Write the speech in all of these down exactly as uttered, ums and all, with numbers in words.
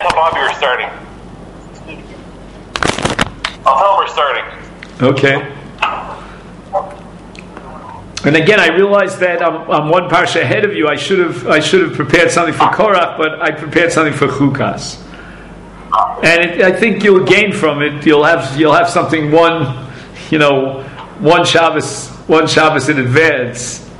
tell Bobby we're starting. I'll tell him we're starting. Okay. And again, I realized that I'm, I'm one parsha ahead of you. I should have I should have prepared something for Korach, but I prepared something for Chukas. And it, I think you'll gain from it. You'll have you'll have something one, you know, one Shabbos one Shabbos in advance.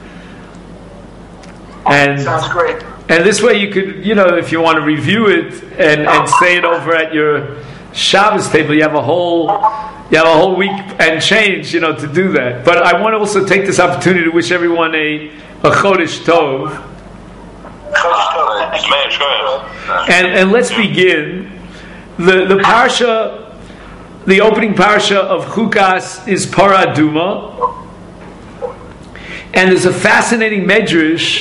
And sounds great. And this way, you could, you know, if you want to review it and, and say it over at your Shabbos table, you have a whole you have a whole week and change, you know, to do that. But I want to also take this opportunity to wish everyone a a Chodesh Tov. Chodesh Tov. Man, Chodesh. And and let's begin. The the parsha, the opening parsha of Chukas is Parah Aduma, and there's a fascinating medrash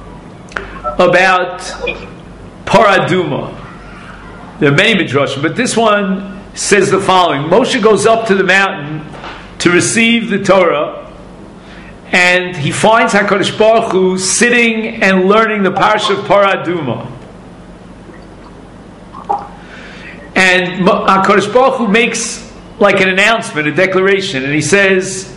about Parah Aduma. There are many midrashim, but this one says the following: Moshe goes up to the mountain to receive the Torah, and he finds HaKadosh Baruch Hu sitting and learning the parsha of Parah Aduma. And HaKadosh Baruch Hu makes like an announcement, a declaration, and he says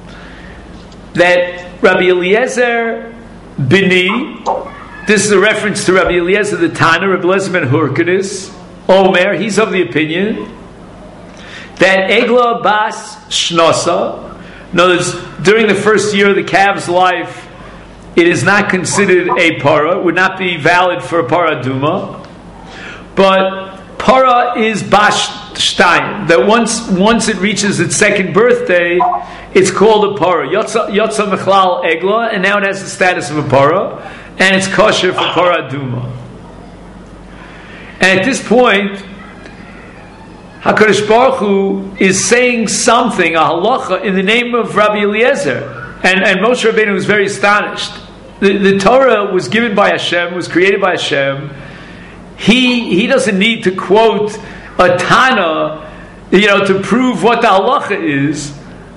that Rabbi Eliezer Bini, this is a reference to Rabbi Eliezer the Tana, Rabbi Eliezer ben Hurkadis, Omer, he's of the opinion that Egla Bas Shnosa, in other words, during the first year of the calf's life, it is not considered a para, would not be valid for a Parah Aduma, but Para is Bas Shtayim, that once once it reaches its second birthday, it's called a Para. Yotza Yotza Mechlal Egla, and now it has the status of a Para, and it's kosher for Parah Aduma. And at this point, HaKadosh Baruch Hu is saying something, a halacha, in the name of Rabbi Eliezer. And, and Moshe Rabbeinu was very astonished. The, the Torah was given by Hashem, was created by Hashem. He he doesn't need to quote a Tana, you know, to prove what the halacha is.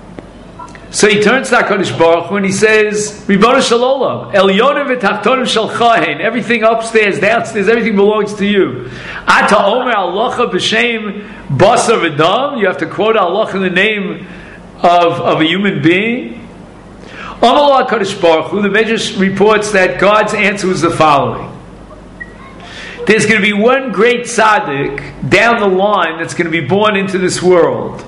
So he turns to HaKadosh Baruch Hu and he says, Ribbono Shel Olam, Elyonim v'tachtonim shelcha hein, everything upstairs, downstairs, everything belongs to you. Ata Omer halacha b'shem basar v'dam, you have to quote halacha in the name of, of a human being. Amallah HaKadosh Baruch Hu, the Medrash reports that God's answer was the following: there's going to be one great tzaddik down the line that's going to be born into this world,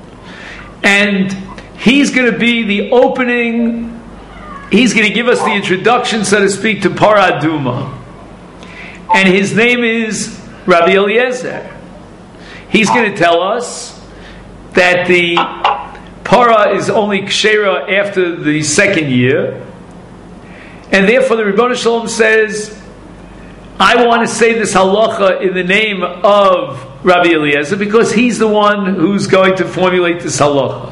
and he's going to be the opening, he's going to give us the introduction, so to speak, to Parah Aduma. And his name is Rabbi Eliezer. He's going to tell us that the Parah is only kshera after the second year. And therefore the Ribbono Shel Olam says, I want to say this halacha in the name of Rabbi Eliezer because he's the one who's going to formulate this halacha.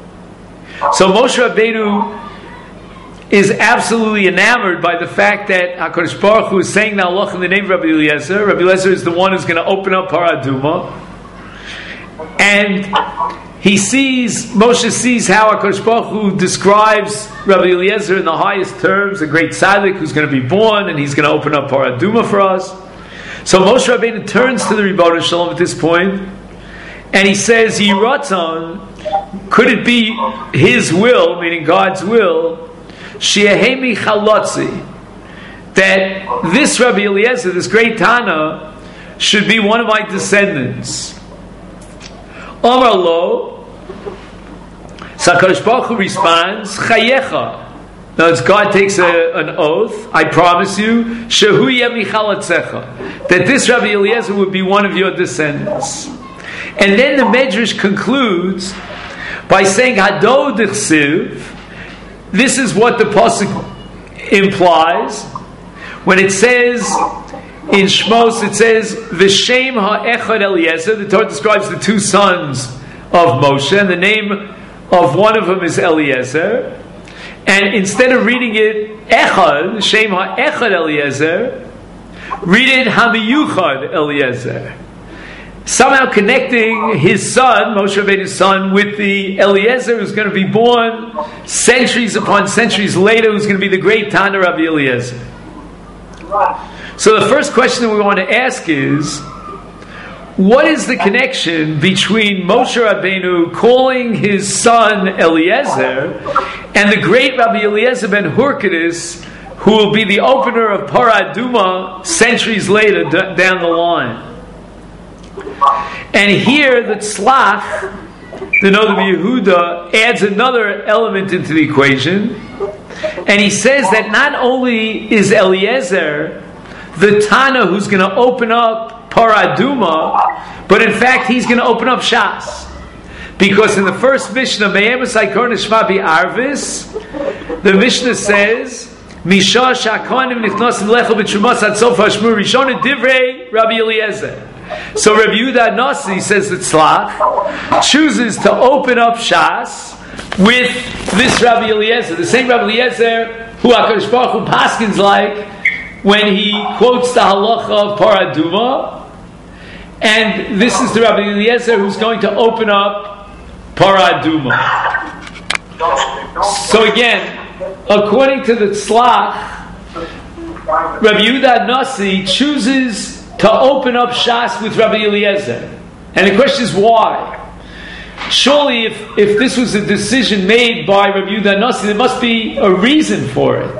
So Moshe Rabbeinu is absolutely enamored by the fact that HaKadosh Baruch Hu is saying the halacha in the name of Rabbi Eliezer. Rabbi Eliezer is the one who's going to open up Parah Aduma. And he sees, Moshe sees how HaKadosh Baruch Hu describes Rabbi Eliezer in the highest terms, a great tzaddik who's going to be born and he's going to open up Parah Aduma for us. So Moshe Rabbeinu turns to the Ribbono Shel Olam at this point and he says, Yiratzon, could it be his will, meaning God's will, Shiahemi Chalotzi, that this Rabbi Eliezer, this great Tana, should be one of my descendants? Amar lo, so HaKadosh Baruch Hu responds, Chayecha. Now as God takes a, an oath, I promise you, Shehu Yeh Michalotzecha, that this Rabbi Eliezer would be one of your descendants. And then the Medrash concludes by saying, Hado d'chsiv, this is what the pasuk implies when it says in Shmos, it says V'shem ha'echad Eliezer. The Torah describes the two sons of Moshe, and the name of one of them is Eliezer. And instead of reading it Echad, Shem ha'echad Eliezer, read it Hamiyuchad Eliezer. Somehow connecting his son, Moshe Rabbeinu's son, with the Eliezer who's going to be born centuries upon centuries later, who's going to be the great Tana Rabbi Eliezer. So the first question that we want to ask is, what is the connection between Moshe Rabbeinu calling his son Eliezer and the great Rabbi Eliezer ben Hurkadis, who will be the opener of Parah Aduma centuries later d- down the line? And here the Tzlach, the Noda Yehuda, adds another element into the equation, and he says that not only is Eliezer the Tana who's going to open up Parah Aduma, but in fact he's going to open up Shas. Because in the first Mishnah, Me'emes Haikor Nishma Arvis, the Mishnah says, Misha Shakonim Nichnosim Lecho B'Trumas Ad Sof Hashmur Rishon Divrei Rabbi Eliezer. So Rabbi Yehuda Nasi says that Tzlach chooses to open up Shas with this Rabbi Eliezer, the same Rabbi Eliezer who HaKadosh Baruch Hu paskins like when he quotes the halacha of Parah Aduma, and this is the Rabbi Eliezer who's going to open up Parah Aduma. So again, according to the Tzlach, Rabbi Yehuda Nasi chooses to open up Shas with Rabbi Eliezer. And the question is why? Surely if, if this was a decision made by Rabbi Yehuda Nasi, there must be a reason for it.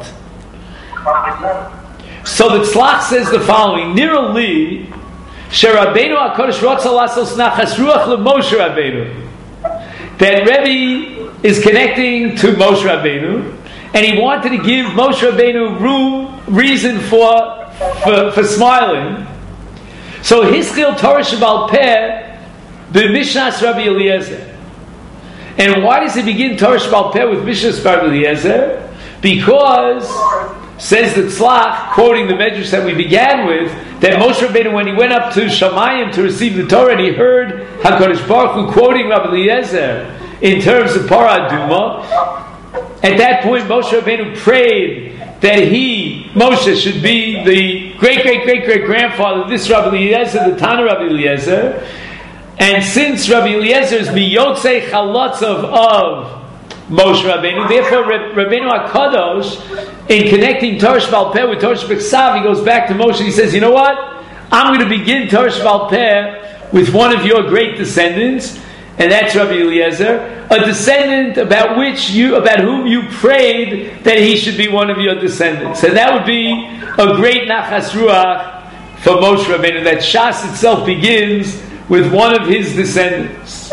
So the Tzlach says the following: Nira li sheRabbeinu HaKadosh Rotza Lasos Nachas Ruach LeMoshe Rabbeinu. That Rebbe is connecting to Moshe Rabbeinu, and he wanted to give Moshe Rabbeinu room, reason for for, for smiling. So Hiskil Torah Shebal Peh b'Mishnas Rabbi Eliezer. And why does he begin Torah Shebal Peh with Mishnas Rabbi Eliezer? Because, says the Tzlach, quoting the Medrash that we began with, that Moshe Rabbeinu, when he went up to Shamayim to receive the Torah, and he heard HaKadosh Baruch Hu quoting Rabbi Eliezer in terms of Parah Aduma, at that point Moshe Rabbeinu prayed that he, Moshe, should be the great, great, great, great grandfather of this Rabbi Eliezer, the Tana Rabbi Eliezer. And since Rabbi Eliezer is Miyotzei Chalotzov of Moshe Rabbeinu, therefore Rabbeinu HaKadosh, in connecting Torah Shebal Peh with Torah Shebeksav, he goes back to Moshe and he says, you know what? I'm going to begin Torah Shebal Peh with one of your great descendants, and that's Rabbi Eliezer, a descendant about which you, about whom you prayed that he should be one of your descendants. And that would be a great Nachas Ruach for Moshe Rabbeinu, that Shas itself begins with one of his descendants.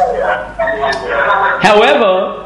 However,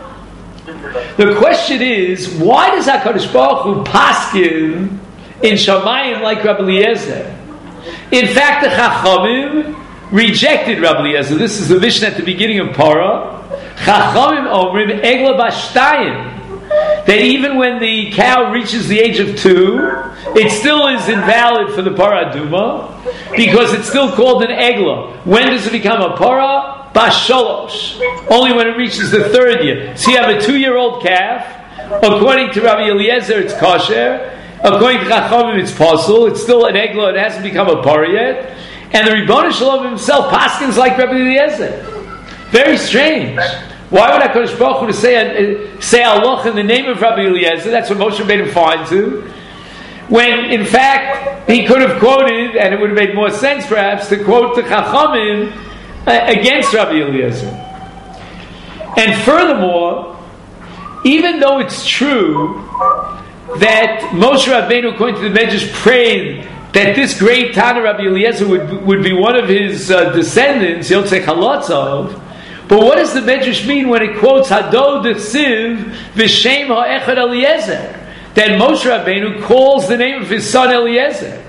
the question is, why does HaKadosh Baruch Hu paskin in Shamayim like Rabbi Eliezer? In fact, the Chachamim rejected Rabbi Eliezer. This is the Mishnah at the beginning of Parah. Chachamim omrim egla bashtayim. That even when the cow reaches the age of two, it still is invalid for the Parah Aduma, because it's still called an egla. When does it become a Parah? Basholosh. Only when it reaches the third year. So you have a two-year-old calf. According to Rabbi Eliezer, it's kosher. According to Chachamim, it's pasul. It's still an egla. It hasn't become a Parah yet. And the Ribono Shel Olam himself paskins like Rabbi Eliezer. Very strange. Why would HaKadosh Baruch Hu say uh, say Allah in the name of Rabbi Eliezer? That's what Moshe Rabbeinu finds him. When in fact he could have quoted, and it would have made more sense perhaps to quote the Chachamim uh, against Rabbi Eliezer. And furthermore, even though it's true that Moshe Rabbeinu, according to the Medrash, prayed that this great Tana Rabbi Eliezer would, would be one of his uh, descendants, Yotzei Chalotzov. But what does the Medrash mean when it quotes Hadod Dechsiv V'Shem Ha'echad Eliezer? That Moshe Rabbeinu calls the name of his son Eliezer.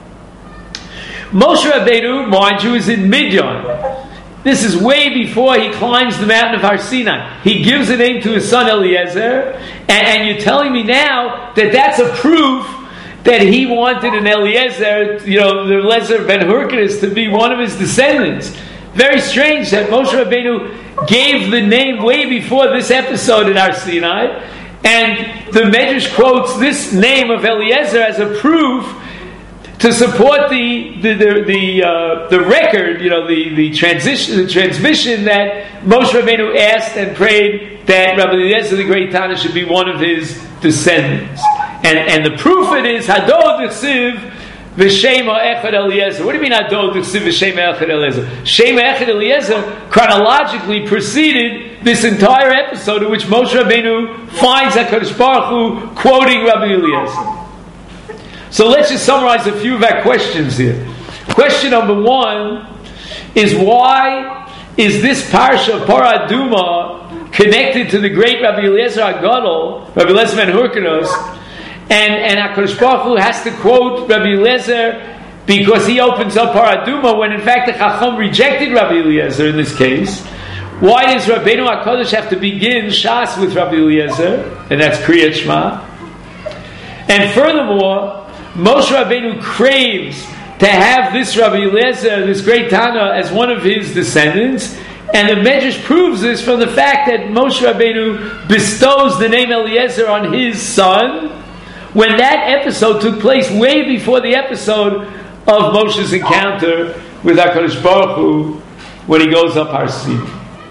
Moshe Rabbeinu, mind you, is in Midian. This is way before he climbs the mountain of Har Sinai. He gives a name to his son Eliezer, and, and you're telling me now that that's a proof that he wanted an Eliezer, you know, the Eliezer ben Hurkadis, to be one of his descendants. Very strange that Moshe Rabbeinu gave the name way before this episode in Har Sinai, and the Medrash quotes this name of Eliezer as a proof to support the the the the, uh, the record, you know, the, the transition, the transmission that Moshe Rabbeinu asked and prayed that Rabbi Eliezer the Great Tana should be one of his descendants. And and the proof it is Hadod Dechsiv V'shema echad Eliezer. What do you mean Adod D'chsiv v'shema echad Eliezer? Shema echad Eliezer chronologically preceded this entire episode in which Moshe Rabbeinu finds HaKadosh Baruch Hu quoting Rabbi Eliezer. So let's just summarize a few of our questions here. Question number one is, why is this parsha of Parah Aduma connected to the great Rabbi Eliezer HaGadol, Rabbi Eliezer ben Hyrcanus, and, and HaKadosh Baruch Hu has to quote Rabbi Eliezer because he opens up Parah Aduma, when in fact the Chacham rejected Rabbi Eliezer in this case? Why does Rabbeinu HaKadosh have to begin Shas with Rabbi Eliezer? And that's Kriyat Shema. And furthermore, Moshe Rabbeinu craves to have this Rabbi Eliezer, this great Tana, as one of his descendants. And the Medrash proves this from the fact that Moshe Rabbeinu bestows the name Eliezer on his son, when that episode took place way before the episode of Moshe's encounter with HaKadosh Baruch Hu when he goes up Har Sinai.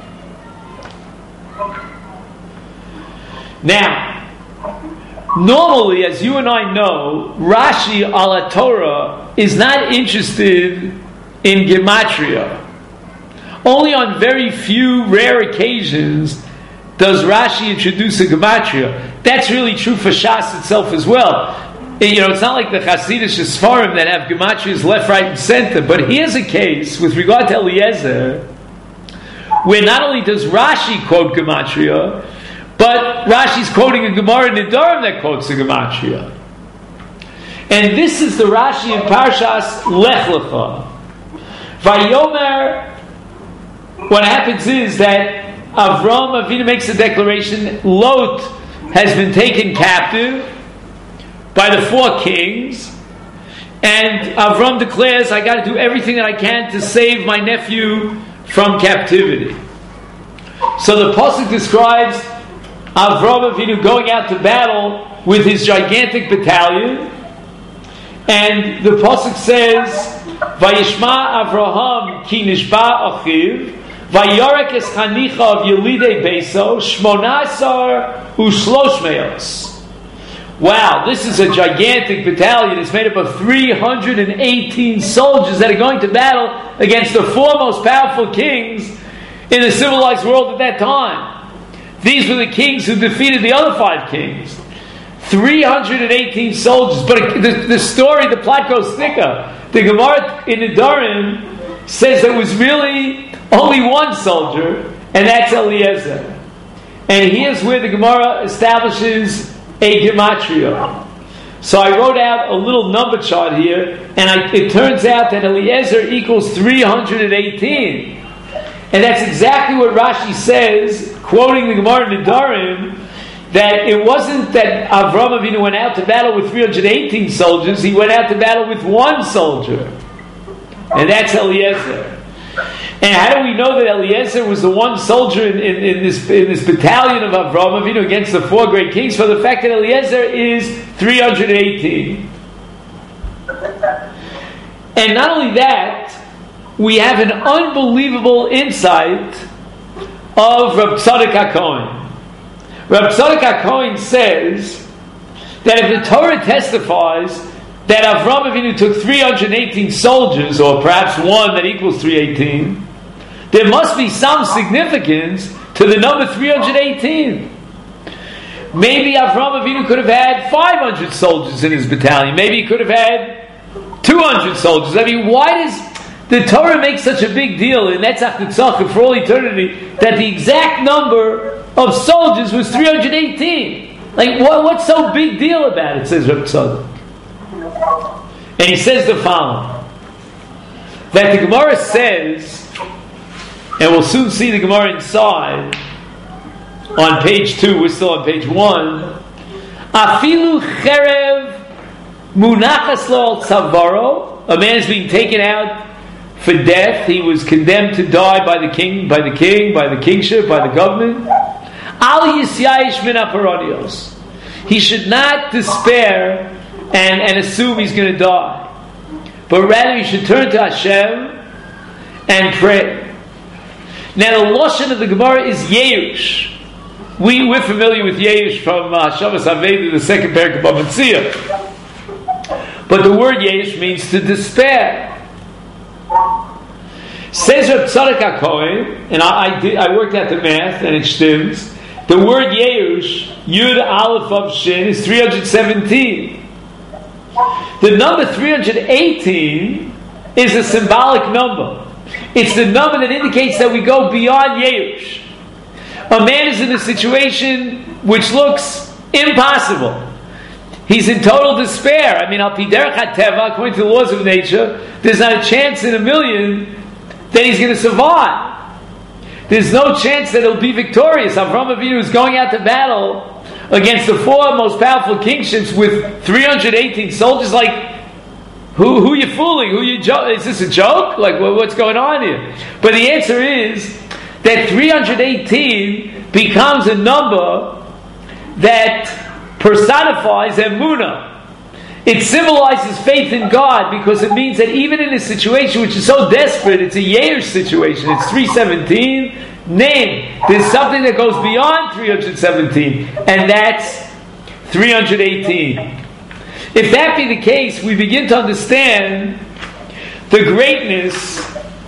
Now, normally, as you and I know, Rashi ala Torah is not interested in gematria. Only on very few rare occasions does Rashi introduce a gematria. That's really true for Shas itself as well. You know, it's not like the Hasidic Sfarim that have gematrias left, right, and center. But here's a case with regard to Eliezer, where not only does Rashi quote gematria, but Rashi's quoting a Gemara in Nedarim that quotes a gematria. And this is the Rashi in Parshas Lech Lecha. Vayomer, what happens is that Avram Avinu makes a declaration, Lot has been taken captive by the four kings, and Avram declares, I got to do everything that I can to save my nephew from captivity. So the pasuk describes Avram Avinu going out to battle with his gigantic battalion, and the pasuk says, Vayishma Avraham ki nishba achiv, Vayorek es chanicha of Yelidei Beiso, Shmonasar u'shlosh meos. Wow, this is a gigantic battalion. It's made up of three hundred eighteen soldiers that are going to battle against the four most powerful kings in the civilized world at that time. These were the kings who defeated the other five kings. three hundred eighteen soldiers. But the, the story, the plot goes thicker. The Gemara in Nedarim says there was really only one soldier, and that's Eliezer. And here's where the Gemara establishes a gematria. So I wrote out a little number chart here, and I, it turns out that Eliezer equals three hundred eighteen. And that's exactly what Rashi says, quoting the Gemara in Nedarim, that it wasn't that Avram Avinu went out to battle with three hundred eighteen soldiers, he went out to battle with one soldier. And that's Eliezer. And how do we know that Eliezer was the one soldier in, in, in, this, in this battalion of Avraham Avinu against the four great kings? For the fact that Eliezer is three hundred eighteen. And not only that, we have an unbelievable insight of Reb Tzadok HaKohen. Reb Tzadok HaKohen says that if the Torah testifies that Avraham Avinu took three hundred eighteen soldiers, or perhaps one that equals three hundred eighteen, there must be some significance to the number three hundred eighteen. Maybe Avraham Avinu could have had five hundred soldiers in his battalion. Maybe he could have had two hundred soldiers. I mean, why does the Torah make such a big deal in Netzach Nitzachim for all eternity that the exact number of soldiers was three hundred eighteen? Like, what, what's so big deal about it, says Reb Tzadok. And he says the following, that the Gemara says, and we'll soon see the Gemara inside, on page two, we're still on page one, Afilu cherev munachas lo al tzavaro, a man is being taken out for death, he was condemned to die by the king, by the king, by the kingship, by the government. Al yisyayish min aparonios. He should not despair and, and assume he's going to die, but rather he should turn to Hashem and pray. Now the lashon of the Gemara is Yeush. We, we're familiar with Yeush from uh, Shabbos Aveda, the second parak of Bava Metzia. But the word Yesh means to despair. Says Reb Tzadok HaKohen, and I, I, did, I worked out the math, and it stems. The word Yerush, Yud Aleph of Shin, is three hundred seventeen. The number three hundred eighteen is a symbolic number. It's the number that indicates that we go beyond Yerush. A man is in a situation which looks impossible. He's in total despair. I mean, al pi derech hateva, according to the laws of nature, there's not a chance in a million that he's going to survive. There's no chance that he'll be victorious. Avraham Avinu is going out to battle against the four most powerful kingships with three hundred eighteen soldiers. Like, who who are you fooling? Who you jo- is this a joke? Like, well, what's going on here? But the answer is that three hundred eighteen becomes a number that personifies emunah. It symbolizes faith in God because it means that even in a situation which is so desperate, it's a Yerush situation, it's three seventeen, name, there's something that goes beyond three hundred seventeen, and that's three hundred eighteen. If that be the case, we begin to understand the greatness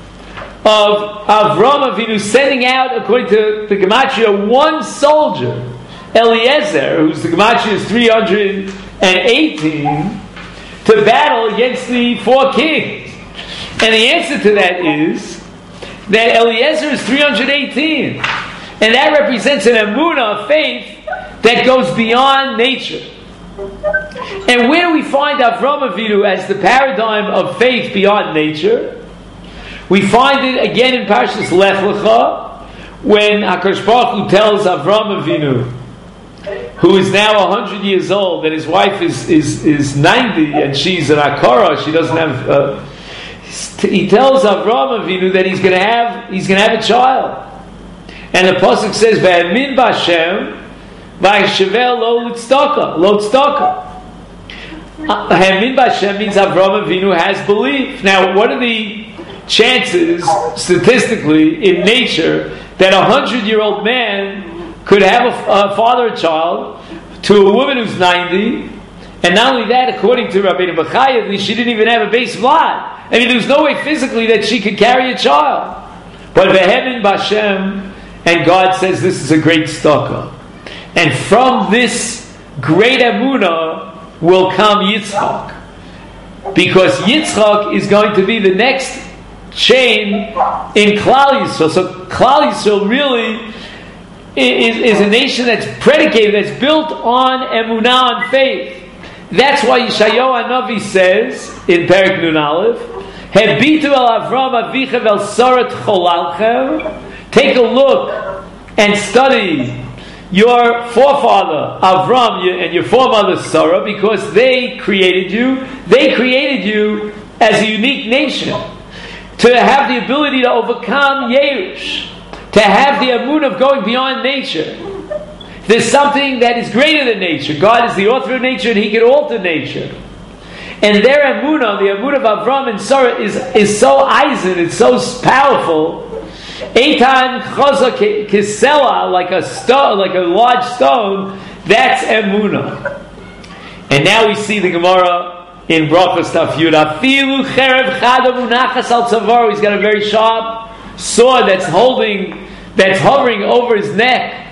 of Avraham Avinu sending out, according to the Gematria, one soldier, Eliezer, whose the Gematria is three hundred eighteen, to battle against the four kings. And the answer to that is that Eliezer is three hundred eighteen. And that represents an emunah, a faith, that goes beyond nature. And where do we find Avraham Avinu as the paradigm of faith beyond nature? We find it again in Parshas Lech Lecha, when HaKadosh Baruch Hu tells Avraham Avinu, who is now one hundred years old, and his wife is, is, is ninety, and she's an Akara, she doesn't have... Uh, he tells Avraham Avinu that he's going to have he's going to have a child. And the Pasuk says, V'amin b'Hashem, v'yishevel lo l'tzedakah, lo tzedakah. V'amin b'Hashem means Avraham Avinu has belief. Now, what are the chances, statistically, in nature, that a hundred-year-old man could have a, a father a child to a woman who's ninety, and not only that, according to Rabbeinu Bachai, she didn't even have a base vlad. I mean, there's no way physically that she could carry a child. But Vehemin Bashem, and God says this is a great tzedakah. And from this great emunah will come Yitzchak. Because Yitzchak is going to be the next chain in Klal Yisrael. So Klal Yisrael really is, is a nation that's predicated, that's built on emunah, on faith. That's why Yeshayahu Hanavi says in Perek Nun Aleph, Hebitu el Avram avicha vel sarat cholalchem. Take a look and study your forefather Avram and your forefather Sarah, because they created you. They created you as a unique nation to have the ability to overcome Yerush, to have the amun of going beyond nature. There's something that is greater than nature. God is the author of nature, and He can alter nature. And their emunah, the emunah of Avram and Sarah, is, is so eisen, it's so powerful. Eitan chazak kisela, like a stone, like a large stone. That's emunah. And now we see the Gemara in Brachos Daf Yud. Afilu cherev chadav unachas al tzavar. He's got a very sharp sword that's holding, that's hovering over his neck.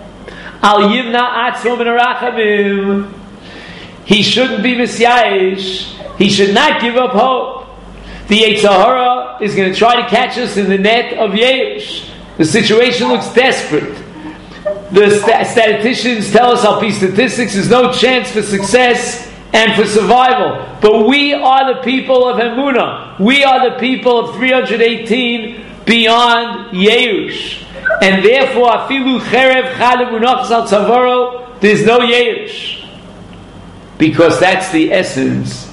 Al yimna atzmo min arachamim. He shouldn't be misyayish. He should not give up hope. The Yetzer Hara is going to try to catch us in the net of Yerush. The situation looks desperate. The st- statisticians tell us, Al pi statistics, there's no chance for success and for survival. But we are the people of Emunah. We are the people of three hundred eighteen beyond Yerush. And therefore, afilu cherev chadav unachas al tzavaro, there's no Yerush. Because that's the essence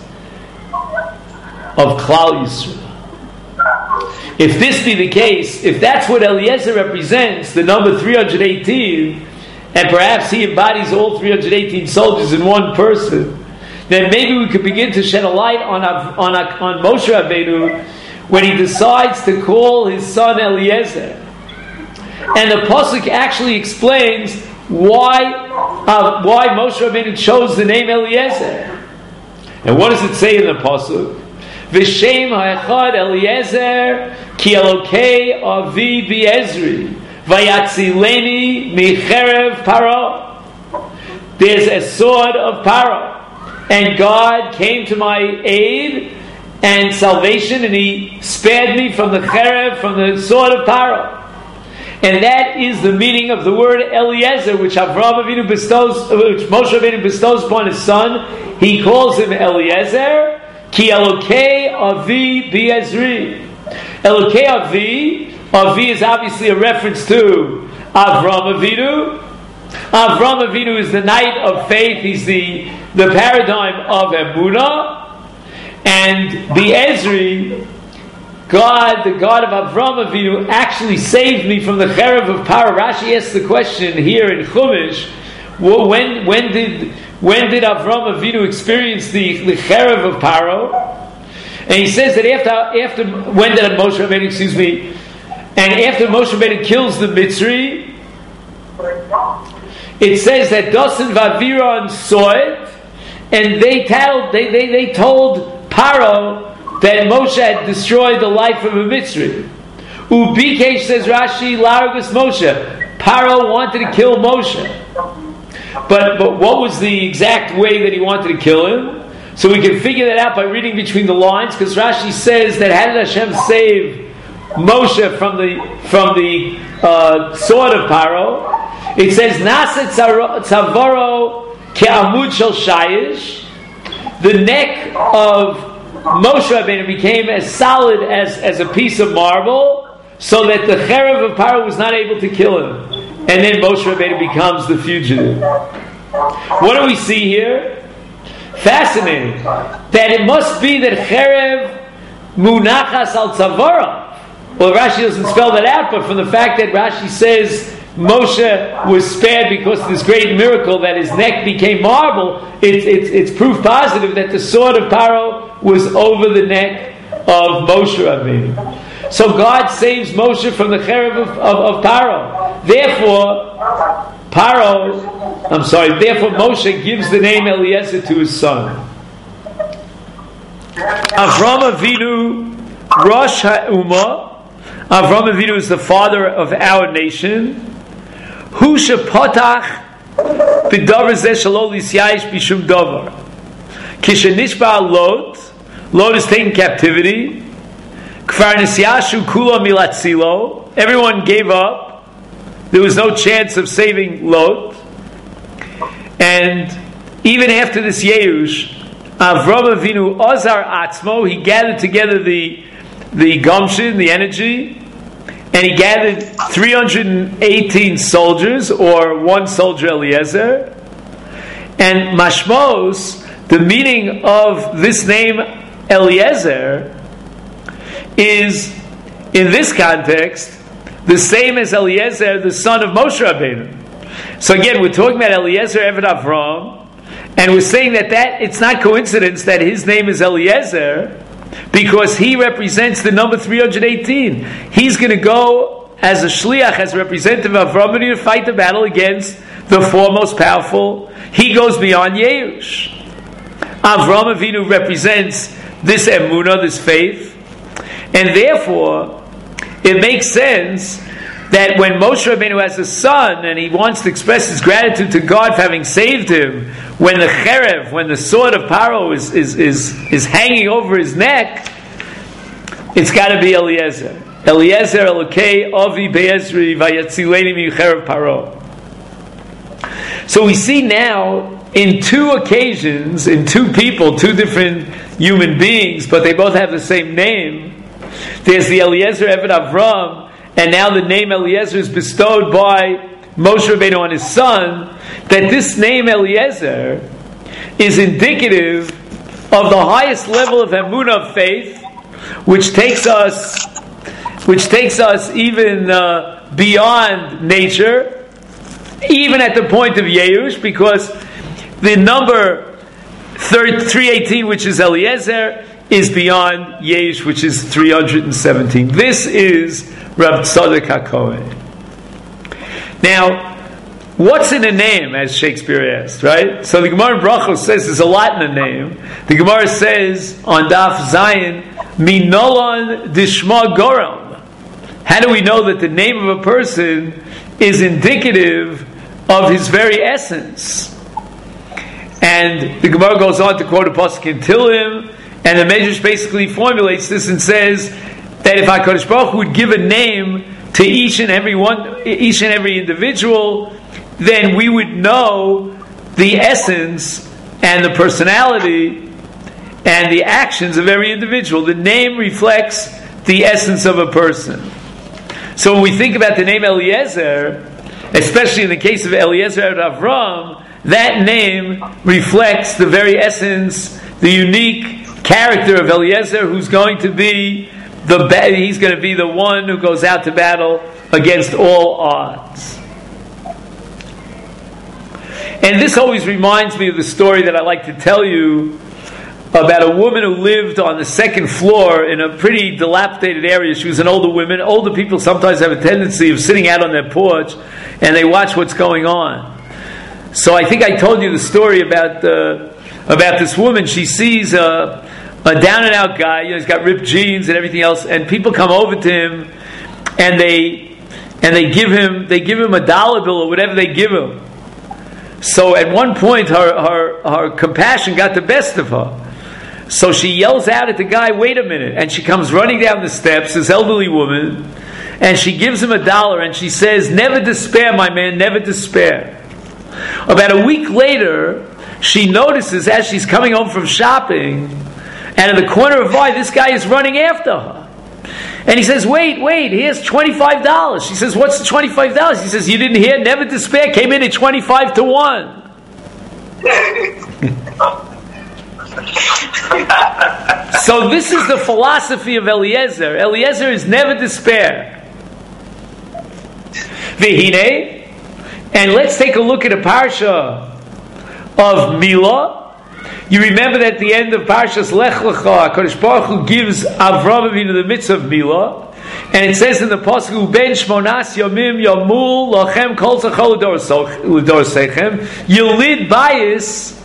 of Klal Yisrael. If this be the case, if that's what Eliezer represents, the number three hundred eighteen, and perhaps he embodies all three hundred eighteen soldiers in one person, then maybe we could begin to shed a light on on, on Moshe Rabbeinu when he decides to call his son Eliezer. And the Pasuk actually explains why uh, why Moshe Rabbeinu chose the name Eliezer. And what does it say in the pasuk? V'shem ha'echad Eliezer ki Elokei avi bi'ezri vayatzileni micherev paro. There's a sword of Paro, and God came to my aid and salvation, and He spared me from the cherev, from the sword of Paro. And that is the meaning of the word Eliezer, which Avraham Avinu bestows, which Moshe Rabbeinu bestows upon his son. He calls him Eliezer, Ki Elokei Avi Bi'ezri. Elokei Avi, Avi is obviously a reference to Avraham Avinu. Avraham Avinu is the knight of faith. He's the, the paradigm of Emunah. And Bi'ezri, God, the God of Avraham Avinu, actually saved me from the cherev of Paro. Rashi asks the question here in Chumash: well, when when did when did Avraham Avinu experience the the cherev of Paro? And he says that after after when did Moshe Rabbeinu, excuse me, and after Moshe Rabbeinu kills the Mitzri, it says that Dosan Vaviron saw it, and they told they they, they told Paro that Moshe had destroyed the life of a Mitzri. Ubikesh, says Rashi, Largus Moshe. Paro wanted to kill Moshe. But but what was the exact way that he wanted to kill him? So we can figure that out by reading between the lines, because Rashi says that how did Hashem save Moshe from the from the uh, sword of Paro? It says Naset Tzavoro Ke'amud Shel Shayish. The neck of Moshe Rabbeinu became as solid as, as a piece of marble, so that the cherev of Paro was not able to kill him. And then Moshe Rabbeinu becomes the fugitive. What do we see here? Fascinating. That it must be that cherev munachas al tzavara. Well, Rashi doesn't spell that out, but from the fact that Rashi says Moshe was spared because of this great miracle that his neck became marble, it's, it's, it's proof positive that the sword of Paro was over the neck of Moshe Rabbeinu. So God saves Moshe from the cherev of, of, of Paro. Therefore, Paro, I'm sorry, therefore Moshe gives the name Eliezer to his son. Avraham Avinu, Rosh Ha'umah. Avraham Avinu is the father of our nation. Hu shepotach b'davar zeh shelo lisyayish b'shum davar. Kishenishba Lot, Lot is taken captivity. Kfar nisyashu kulo milatzilo. Everyone gave up. There was no chance of saving Lot. And even after this Yeush, Avraham Avinu Ozar Atzmo, he gathered together the the gumption, the energy, and he gathered three hundred eighteen soldiers, or one soldier Eliezer. And Mashmos, the meaning of this name Eliezer, is, in this context, the same as Eliezer, the son of Moshe Rabbeinu. So again, we're talking about Eliezer Eved Avram, and we're saying that, that it's not coincidence that his name is Eliezer, because he represents the number three hundred eighteen. He's going to go as a shliach, as a representative of Avram Avinu, to fight the battle against the four most powerful. He goes beyond Yeush. Avram Avinu represents this emunah, this faith, and therefore it makes sense that when Moshe Rabbeinu has a son and he wants to express his gratitude to God for having saved him, when the cherev, when the sword of Paro is is is, is hanging over his neck, it's got to be Eliezer. Eliezer Elokei Avi Be'ezri Vayatzileni Mi Cherev Paro. So we see now in two occasions, in two people, two different human beings, but they both have the same name. There's the Eliezer Eved Avram, and now the name Eliezer is bestowed by Moshe Rabbeinu on his son, that this name Eliezer is indicative of the highest level of emunah, of faith, which takes us which takes us even uh, beyond nature, even at the point of Yeush, because the number three eighteen, which is Eliezer, is beyond Yeush, which is three hundred seventeen. This is Rav Tzadok HaKohen. Now, what's in a name, as Shakespeare asked, right? So the Gemara in Brachos says there's a lot in a name. The Gemara says on Daf Zayin, Minolon Dishma Goram. How do we know that the name of a person is indicative of his very essence? And the Gemara goes on to quote a pasuk in Tilim, and the Medrash basically formulates this and says that if HaKadosh Baruch Hu would give a name to each and every one, each and every individual, then we would know the essence and the personality and the actions of every individual. The name reflects the essence of a person. So when we think about the name Eliezer, especially in the case of Eliezer and Avram, that name reflects the very essence, the unique character of Eliezer, who's going to be the he's going to be the one who goes out to battle against all odds. And this always reminds me of the story that I like to tell you about a woman who lived on the second floor in a pretty dilapidated area. She was an older woman. Older people sometimes have a tendency of sitting out on their porch and they watch what's going on. So I think I told you the story about uh, about this woman. She sees a, a down and out guy. You know, he's got ripped jeans and everything else, and people come over to him and they and they give him they give him a dollar bill or whatever they give him. So at one point, her her her compassion got the best of her. So she yells out at the guy, "Wait a minute!" And she comes running down the steps, this elderly woman, and she gives him a dollar and she says, "Never despair, my man, never despair." About a week later, she notices as she's coming home from shopping, and in the corner of her eye, this guy is running after her. And he says, "Wait, wait, here's twenty-five dollars. She says, "What's the twenty-five dollars? He says, "You didn't hear? Never despair came in at twenty-five to one. So this is the philosophy of Eliezer. Eliezer is never despair. V'hinei, and let's take a look at a parsha of Milah. You remember that at the end of Parshas Lech Lecha, HaKadosh Baruch Hu gives Avram Avinu the mitzvah of Milah, and it says in the pasuk, "Ben shmonas yomim yamul lachem kol tzachol l'dorsechem yilid bayis."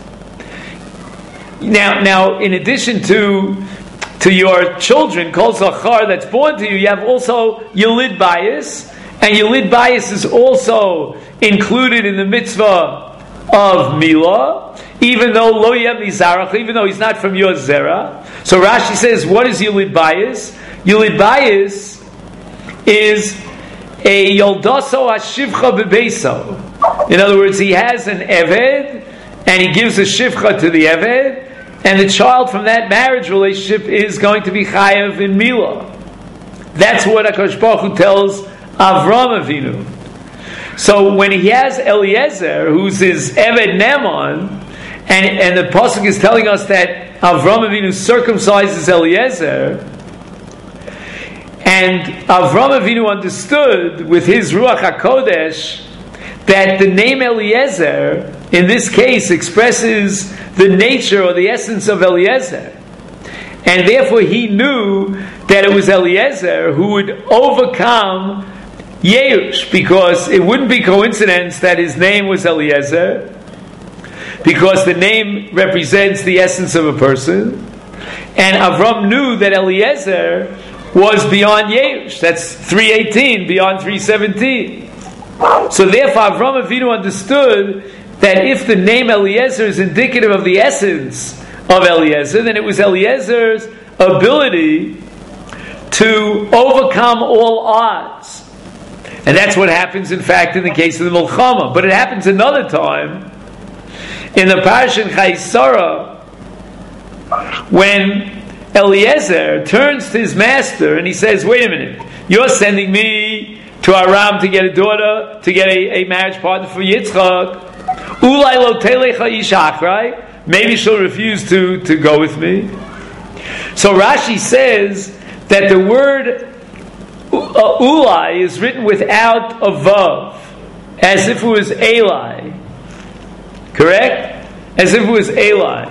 Now, now, in addition to to your children, kol zachar that's born to you, you have also yilid bayis, and yilid bayis is also included in the mitzvah of Milah. Even though lo yem mizarach, even though he's not from your zera. So Rashi says, what is Yilid Bayis? Yilid Bayis is a Yoldaso Hashivcha Bebeso. In other words, he has an Eved, and he gives a Shivcha to the Eved, and the child from that marriage relationship is going to be Chayav in Milah. That's what HaKadosh Baruch Hu tells Avram Avinu. So when he has Eliezer, who's his Eved Neman, And, and the pasuk is telling us that Avram Avinu circumcises Eliezer, and Avram Avinu understood with his Ruach HaKodesh that the name Eliezer, in this case, expresses the nature or the essence of Eliezer. And therefore he knew that it was Eliezer who would overcome Yeush, because it wouldn't be coincidence that his name was Eliezer, because the name represents the essence of a person, and Avram knew that Eliezer was beyond Yeush. That's three eighteen, beyond three seventeen. So therefore Avram Avinu understood that if the name Eliezer is indicative of the essence of Eliezer, then it was Eliezer's ability to overcome all odds. And that's what happens, in fact, in the case of the Milchama. But it happens another time in the Parsha in Chaisara, when Eliezer turns to his master and he says, "Wait a minute, you're sending me to Aram to get a daughter, to get a, a marriage partner for Yitzchak. Ulai lo telecha ishach, right? Maybe she'll refuse to, to go with me." So Rashi says that the word uh, Ulai is written without a vav, as if it was Eli. Correct? As if it was Eli.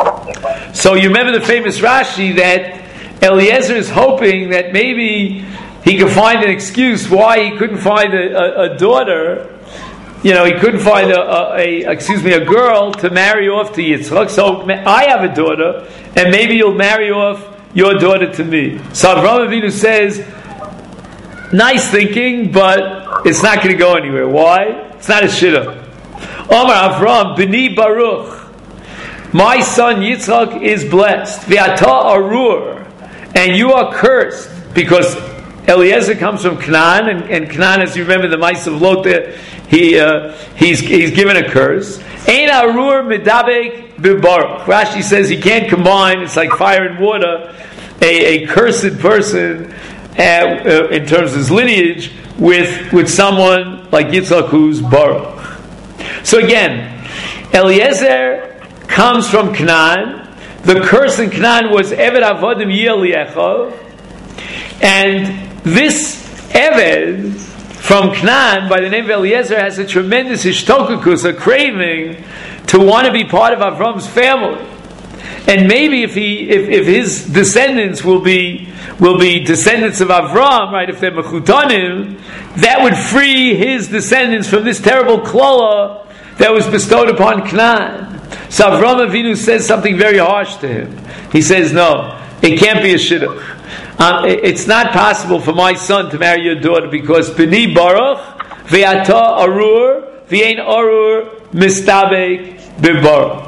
So you remember the famous Rashi that Eliezer is hoping that maybe he could find an excuse why he couldn't find a, a, a daughter. You know, he couldn't find a, a, a excuse me a girl to marry off to Yitzchak. So I have a daughter, and maybe you'll marry off your daughter to me. So Avraham Avinu says, nice thinking, but it's not going to go anywhere. Why? It's not a shidduch. Omar Avraham b'ni Baruch, my son Yitzchak is blessed. V'ata arur, and you are cursed, because Eliezer comes from Canaan, and, and Canaan, as you remember, the mice of Lot, he uh, he's he's given a curse. Ein arur medabek b'baruch. Rashi says he can't combine. It's like fire and water. A, a cursed person, uh, uh, in terms of his lineage, with with someone like Yitzchak who's Baruch. So again, Eliezer comes from Canaan. The curse in Canaan was Eved Avodim Yeliecho, and this Eved from Canaan by the name of Eliezer has a tremendous ishtokakus, a craving to want to be part of Avram's family. And maybe if he, if, if his descendants will be will be descendants of Avram, right? If they're mechutanim, that would free his descendants from this terrible klola that was bestowed upon Canaan. So Avram Avinu says something very harsh to him. He says, "No, it can't be a shidduch. Um, it, it's not possible for my son to marry your daughter because b'ni Baruch ve'ata arur v'ein arur mistabek b'baruch."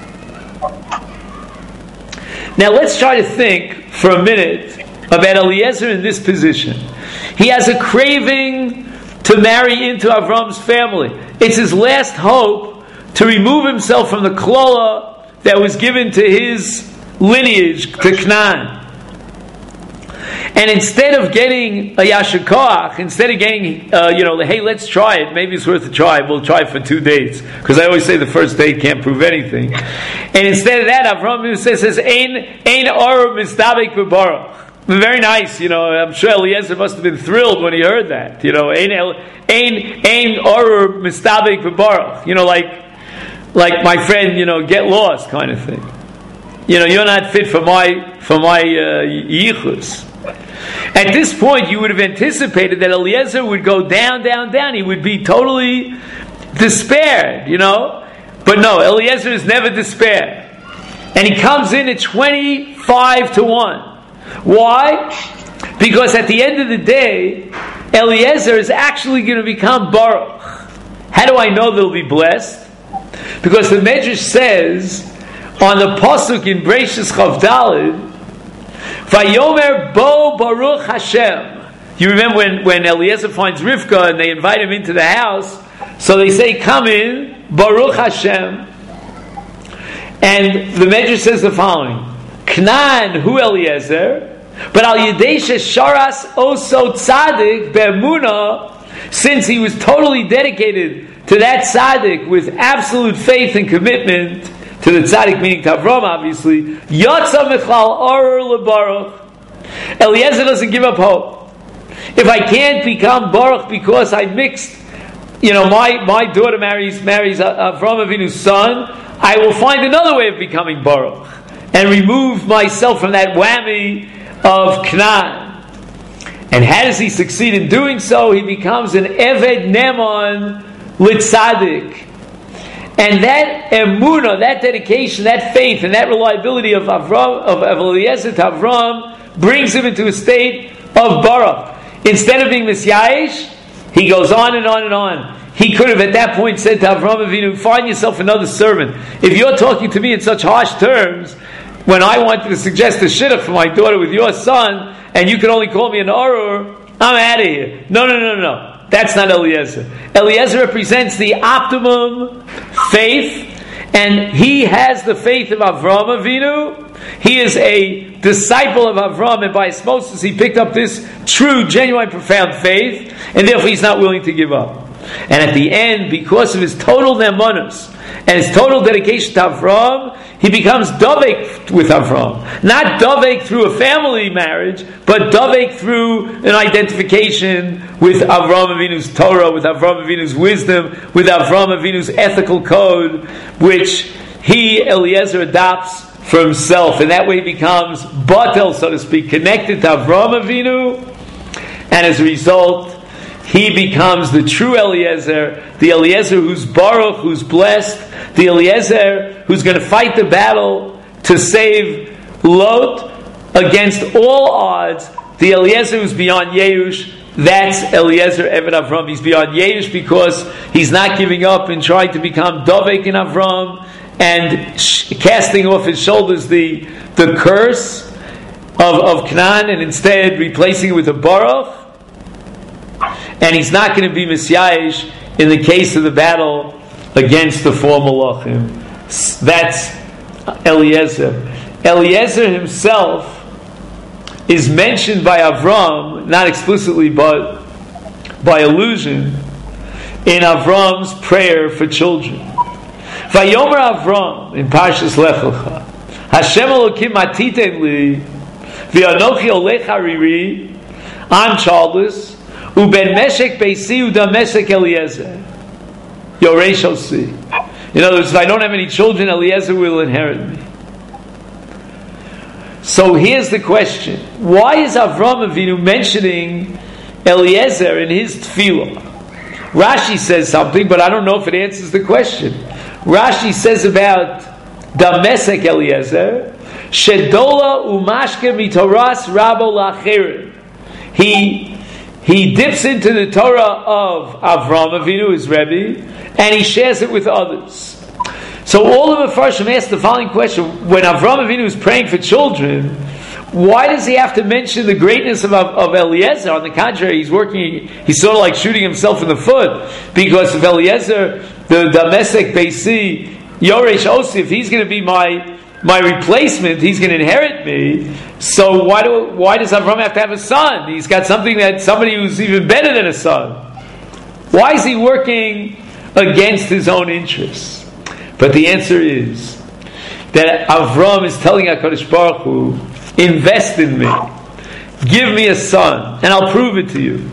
Now let's try to think for a minute about Eliezer in this position. He has a craving to marry into Avram's family. It's his last hope to remove himself from the klola that was given to his lineage, to Canaan. And instead of getting a yashikach, instead of getting, uh, you know, hey, let's try it, maybe it's worth a try, we'll try it for two dates. Because I always say the first date can't prove anything. And instead of that, Avraham says, says Ein Ein Or Mistabek B'Baruch. Very nice, you know, I'm sure Eliezer must have been thrilled when he heard that. You know, Ein Ein Ein Or Mistabek B'Baruch. You know, like, like my friend, you know, get lost kind of thing. You know, you're not fit for my, for my uh, yichus. At this point, you would have anticipated that Eliezer would go down, down, down. He would be totally despaired, you know. But no, Eliezer is never despaired. And he comes in at twenty-five to one. Why? Because at the end of the day, Eliezer is actually going to become Baruch. How do I know they'll be blessed? Because the Medrash says on the Pasuk in Bereishis Chav Daled, Vayomer bo Baruch Hashem. You remember when, when Eliezer finds Rivka and they invite him into the house, so they say, come in, Baruch Hashem. And the Medrash says the following, Knan hu Eliezer, but al Yidei sharas oso tzadik be'emuna, since he was totally dedicated to that tzaddik with absolute faith and commitment to the tzaddik, meaning to Avram, obviously, Yotza Mechlal Arur LeBaruch. Eliezer doesn't give up hope. If I can't become Baruch because I mixed, you know, my, my daughter marries marries Avram Avinu's son, I will find another way of becoming Baruch and remove myself from that whammy of Canaan. And how does he succeed in doing so? He becomes an Eved Neman Litzadik. And that emunah, that dedication, that faith, and that reliability of Avram, of, of Eliezer to Avram, brings him into a state of Baruch. Instead of being Misyayish, he goes on and on and on. He could have at that point said to Avram Avinu, find yourself another servant. If you're talking to me in such harsh terms, when I wanted to suggest a shidduch for my daughter with your son, and you can only call me an Arur, I'm out of here. No, no, no, no. That's not Eliezer. Eliezer represents the optimum faith, and he has the faith of Avram Avinu. He is a disciple of Avram, and by osmosis he picked up this true, genuine, profound faith, and therefore he's not willing to give up. And at the end, because of his total ne'emunus and his total dedication to Avram, he becomes Dovek with Avram. Not Dovek through a family marriage, but Dovek through an identification with Avram Avinu's Torah, with Avram Avinu's wisdom, with Avram Avinu's ethical code, which he, Eliezer, adopts for himself. And that way he becomes Batel, so to speak, connected to Avram Avinu, and as a result, he becomes the true Eliezer, the Eliezer who's Baruch, who's blessed, the Eliezer who's going to fight the battle to save Lot against all odds, the Eliezer who's beyond Yeush. That's Eliezer Eved Avram. He's beyond Yeush because he's not giving up and trying to become Dovek in Avram and sh- casting off his shoulders the, the curse of, of Canaan and instead replacing it with a Baruch. And he's not going to be Messiah in the case of the battle against the four Malachim. That's Eliezer. Eliezer himself is mentioned by Avram, not explicitly but by allusion, in Avram's prayer for children. Vayomer Avram in Parshas Lech Lecha, Hashem Elokim atiten li, v'anochi olech hariri, I'm childless, uben meshek beisi uda meshek Eliezer, Yoresh Osi. In other words, if I don't have any children, Eliezer will inherit me. So here's the question: why is Avram Avinu mentioning Eliezer in his tefillah? Rashi says something, but I don't know if it answers the question. Rashi says about Damesek Eliezer, Shedola umashke mitoras rabo lacherim. He he dips into the Torah of Avram Avinu, his Rebbe, and he shares it with others. So all of the Mefarshim ask the following question: when Avram Avinu is praying for children, why does he have to mention the greatness of, of Eliezer? On the contrary, he's working, he's sort of like shooting himself in the foot, because if Eliezer, the Damesek Beisi, Yoresh Osi, if he's going to be my my replacement, he's going to inherit me. So why do why does Avram have to have a son? He's got something that somebody who's even better than a son. Why is he working against his own interests? But the answer is that Avram is telling HaKadosh Baruch Hu, invest in me, give me a son, and I'll prove it to you.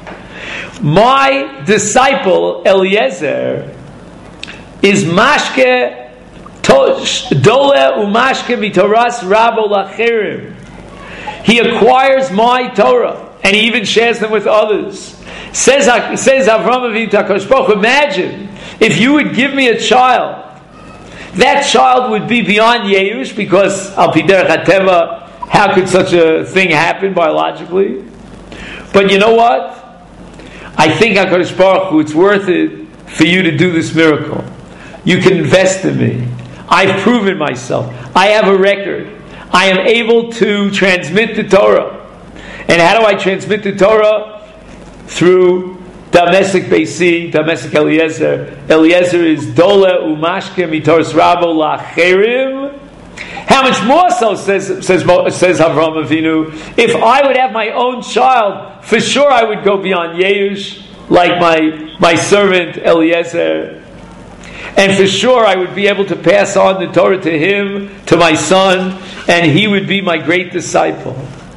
My disciple Eliezer is mashke dole umashke mitoras rabo lacherim. He acquires my Torah, and he even shares them with others. Says says Avram Avinu to HaKadosh Baruch Hu, imagine if you would give me a child. That child would be beyond Yeush, because al pi derech hateva, how could such a thing happen biologically? But you know what? I think HaKadosh Baruch Hu, it's worth it for you to do this miracle. You can invest in me. I've proven myself. I have a record. I am able to transmit the Torah. And how do I transmit the Torah? Through Damesek Beisi, Damesek Eliezer. Eliezer is Dole Umashke Mitoras Rabo Lacherim. How much more so, says says says Avram Avinu, if I would have my own child, for sure I would go beyond Yeush, like my my servant Eliezer. And for sure I would be able to pass on the Torah to him, to my son, and he would be my great disciple.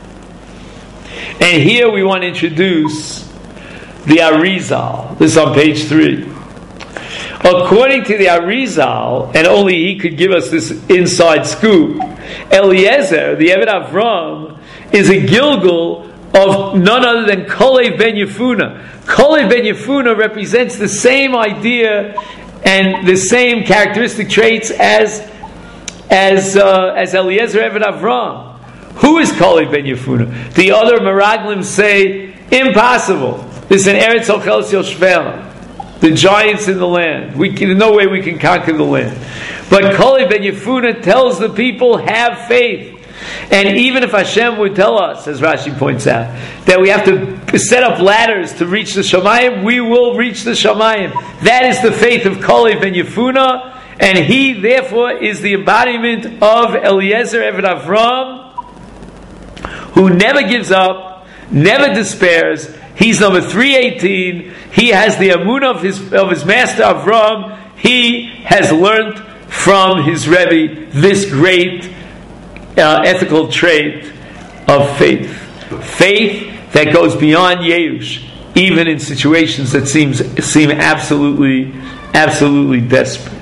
And here we want to introduce the Arizal. This is on page three. According to the Arizal, and only he could give us this inside scoop, Eliezer, the Eved Avram, is a Gilgul of none other than Kolev ben Yefuna. Kolev ben Yefuna represents the same idea and the same characteristic traits as as uh, as Eliezer Eved Avram. Who is Kolev ben Yefuna? The other Meraglim say impossible. This is an Eretz Ochel Yoshvela, the giants in the land. We can, no way we can conquer the land. But Kolev ben Yefuna tells the people, have faith. And even if Hashem would tell us, as Rashi points out, that we have to set up ladders to reach the Shamayim, we will reach the Shamayim. That is the faith of Kolev ben Yefuna, and he therefore is the embodiment of Eliezer Eved Avram, who never gives up, never despairs. He's number three eighteen. He has the amunah of his of his master Avram. He has learned from his Rebbe this great uh, ethical trait of faith. Faith that goes beyond Yeush, even in situations that seems seem absolutely, absolutely desperate.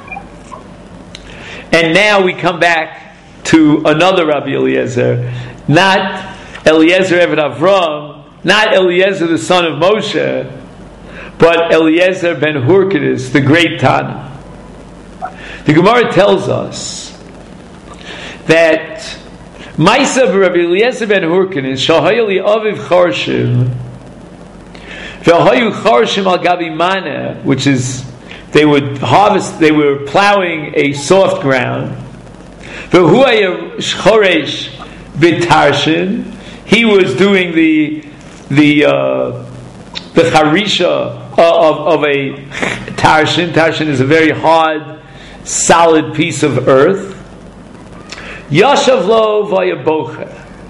And now we come back to another Rabbi Eliezer, not Eliezer Eved Avram, not Eliezer the son of Moshe, but Eliezer ben Hurkidus, the great Tana. The Gemara tells us that Maisa Rabbi Eliezer ben Hurkidus shahayli aviv charshim v'hayu charshim al gabi mana, which is they would harvest, they were plowing a soft ground. V'huaya choresh b'tarshin, he was doing the the uh, the charisha of, of a tarshin. Tarshin is a very hard, solid piece of earth. Yashav lo vayabocha,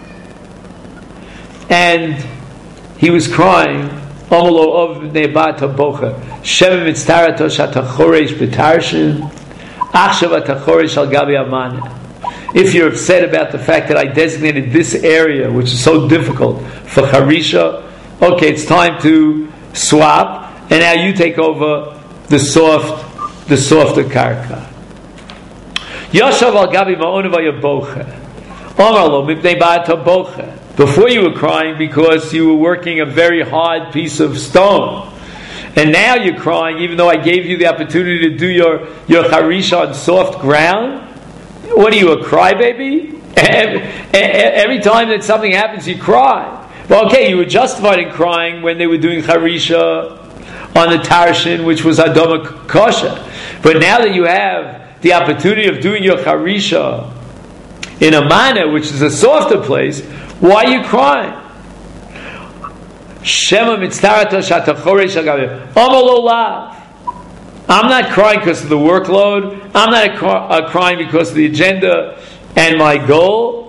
and he was crying. Amalo of nebata bocha shem mitztarato shatachoresh b'tarshin achshav atachoresh al gabi amana. If you're upset about the fact that I designated this area, which is so difficult, for charisha, okay, it's time to swap, and now you take over the soft, the softer karka. Yashav al gabi ma'onav ayabocha. Amar lo mipnei ba'ata bocha. Before you were crying because you were working a very hard piece of stone, and now you're crying even though I gave you the opportunity to do your your charisha on soft ground. What are you, a crybaby? Every time that something happens, you cry. Well, okay, you were justified in crying when they were doing charisha on the tarshin, which was adoma kosher. But now that you have the opportunity of doing your charisha in a manner which is a softer place, why are you crying? Shema mitztarato shatachoresh agav. Amalolav. I'm not crying because of the workload. I'm not a cry, uh, crying because of the agenda and my goal.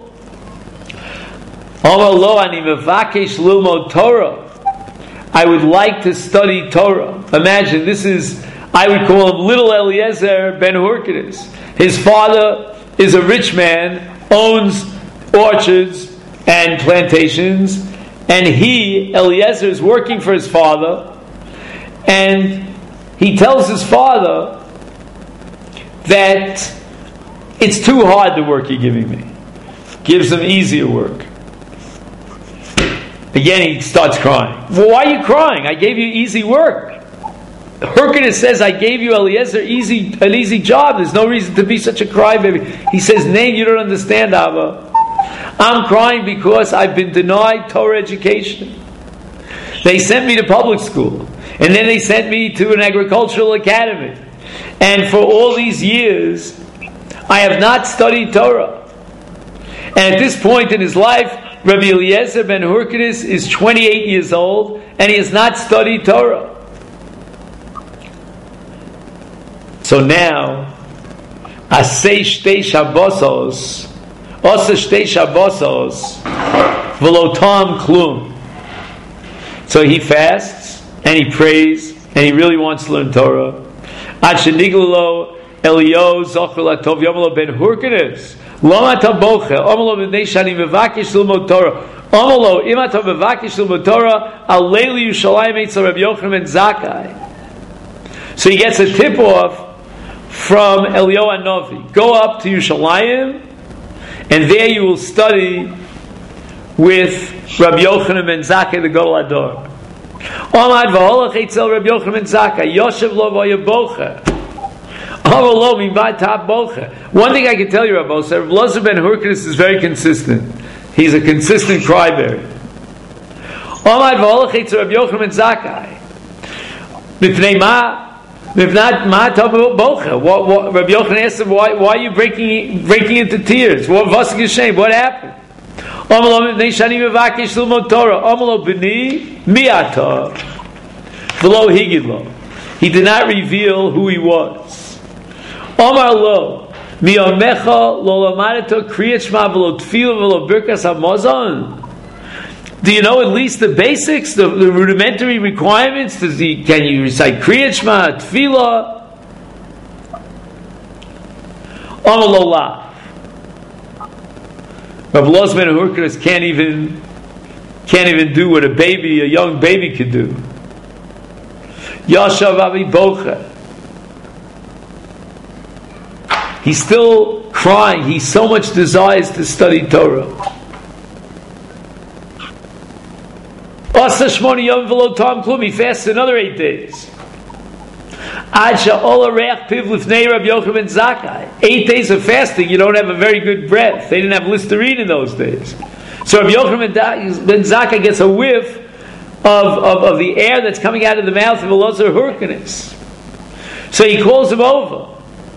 Amalo ani mevakesh lilmod Torah. I would like to study Torah. Imagine, this is, I would call him little Eliezer ben Hurkidus. His father is a rich man, owns orchards and plantations, and he, Eliezer, is working for his father, and he tells his father that it's too hard the work you're giving me. Gives him easier work. Again, he starts crying. Well, why are you crying? I gave you easy work. Hurkidus says, I gave you, Eliezer, easy, an easy job. There's no reason to be such a crybaby. He says, nay, you don't understand, Abba. I'm crying because I've been denied Torah education. They sent me to public school, and then they sent me to an agricultural academy. And for all these years, I have not studied Torah. And at this point in his life, Rabbi Eliezer ben Hurkidus is twenty-eight years old, and he has not studied Torah. So now, Asay Shtei Shabbosos, Osa Shtei Shabbosos, V'lo Klum. So he fasts, and he prays, and he really wants to learn Torah. Ad sheniglo Elio Zocher Latov Yomelo ben Hurkidus, Lama Taboche, Omelo b'nei shani mevakish lilmod Torah, Omelo im ata mevakish lilmod Torah, Aleli Yushalayim Eitzel Rabbi Yochanan ben Zakkai. So he gets a tip off from Elio Hanavi. Go up to Yushalayim, and there you will study with Rabbi Yochanan ben Zakkai, the Gadol Hador. Omad v'holach eitzel Rabbi Yochanan ben Zakkai, Yoshev lo v'yabocha. Avalo mimad ta'ab bocha. One thing I can tell you, Rabbi Eliezer, Rabbi Eliezer ben Hurkidus is very consistent. He's a consistent crybearer. Omad v'holach eitzel Rabbi Yochanan ben Zakkai. Mipnei ma, mipnat ma ta'ab bocha. Rabbi Yochanan asked him, why, why are you breaking breaking into tears? What was shame? What happened? Amalo b'nei shani mevakish lilmod Torah. Amalo b'ni mi'ata v'lo higidlo. He did not reveal who he was. Amar lo mi'omecha lo lamadeto kriyat shema v'lo tefillah v'lo birkas hamazon. Do you know at least the basics, the, the rudimentary requirements? Does he, can you recite kriyat shema, tefillah? Amar lo la. Rabbi Eliezer ben Hurkidus can't even can't even do what a baby, a young baby could do. Yashav avi bocha. He's still crying. He so much desires to study Torah. Asa Shmoni Yom V'lo Tam Klum. He fasts another eight days. Ad Sha'ol Areach Piv Lifnei Rabbi Yochanan ben Zakkai. Eight days of fasting, you don't have a very good breath. They didn't have Listerine in those days. So Rabbi Yochanan ben Zakkai gets a whiff of, of, of the air that's coming out of the mouth of Elazar Hyrcanus. So he calls him over.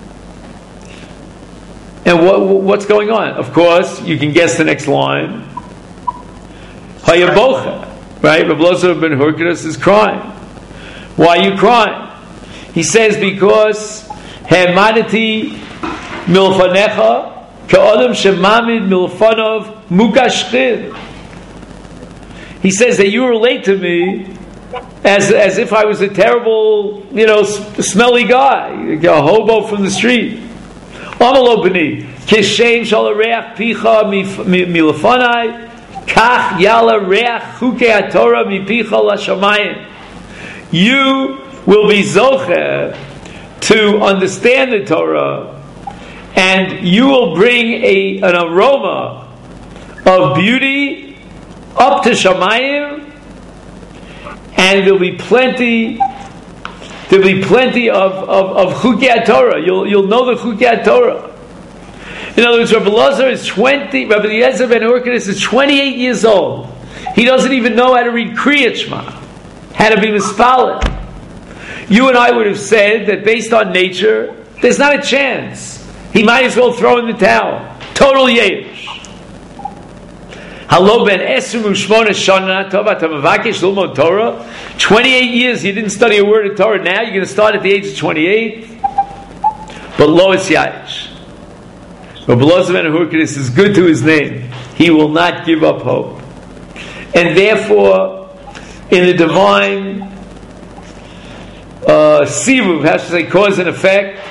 And what, what's going on? Of course, you can guess the next line. Hayabocha. Right? Rabbi Elazar ben Hyrcanus is crying. Why are you crying? He says, because Hamadati milfanecha ka'adam shemamid milfanov mukashchid. He says that you relate to me as as if I was a terrible, you know, smelly guy, a hobo from the street. Amalo b'ni kishem shalareach picha milfanai kach yala reach chukei haTorah mipicha lashamayim. You will be zocher to understand the Torah, and you will bring a an aroma of beauty up to Shamayim, and there'll be plenty there'll be plenty of of, of Chukei Torah. You'll you'll know the Chukei Torah. In other words, Rabbi Elazar is twenty. Rabbi Eliezer ben Hyrcanus is twenty-eight years old. He doesn't even know how to read Kriyat Shema, how to be mispalet. You and I would have said that based on nature, there's not a chance. He might as well throw in the towel. Total yesh. Halo ben esrim u'shmona shana tovat hamavakesh lilmod Torah. Twenty-eight years you didn't study a word of Torah. Now you're going to start at the age of twenty-eight. But lo es yash. Rabbi Elazar ben Hyrcanus is good to his name. He will not give up hope. And therefore, in the divine Uh, Sivuv, how should I say, cause and effect.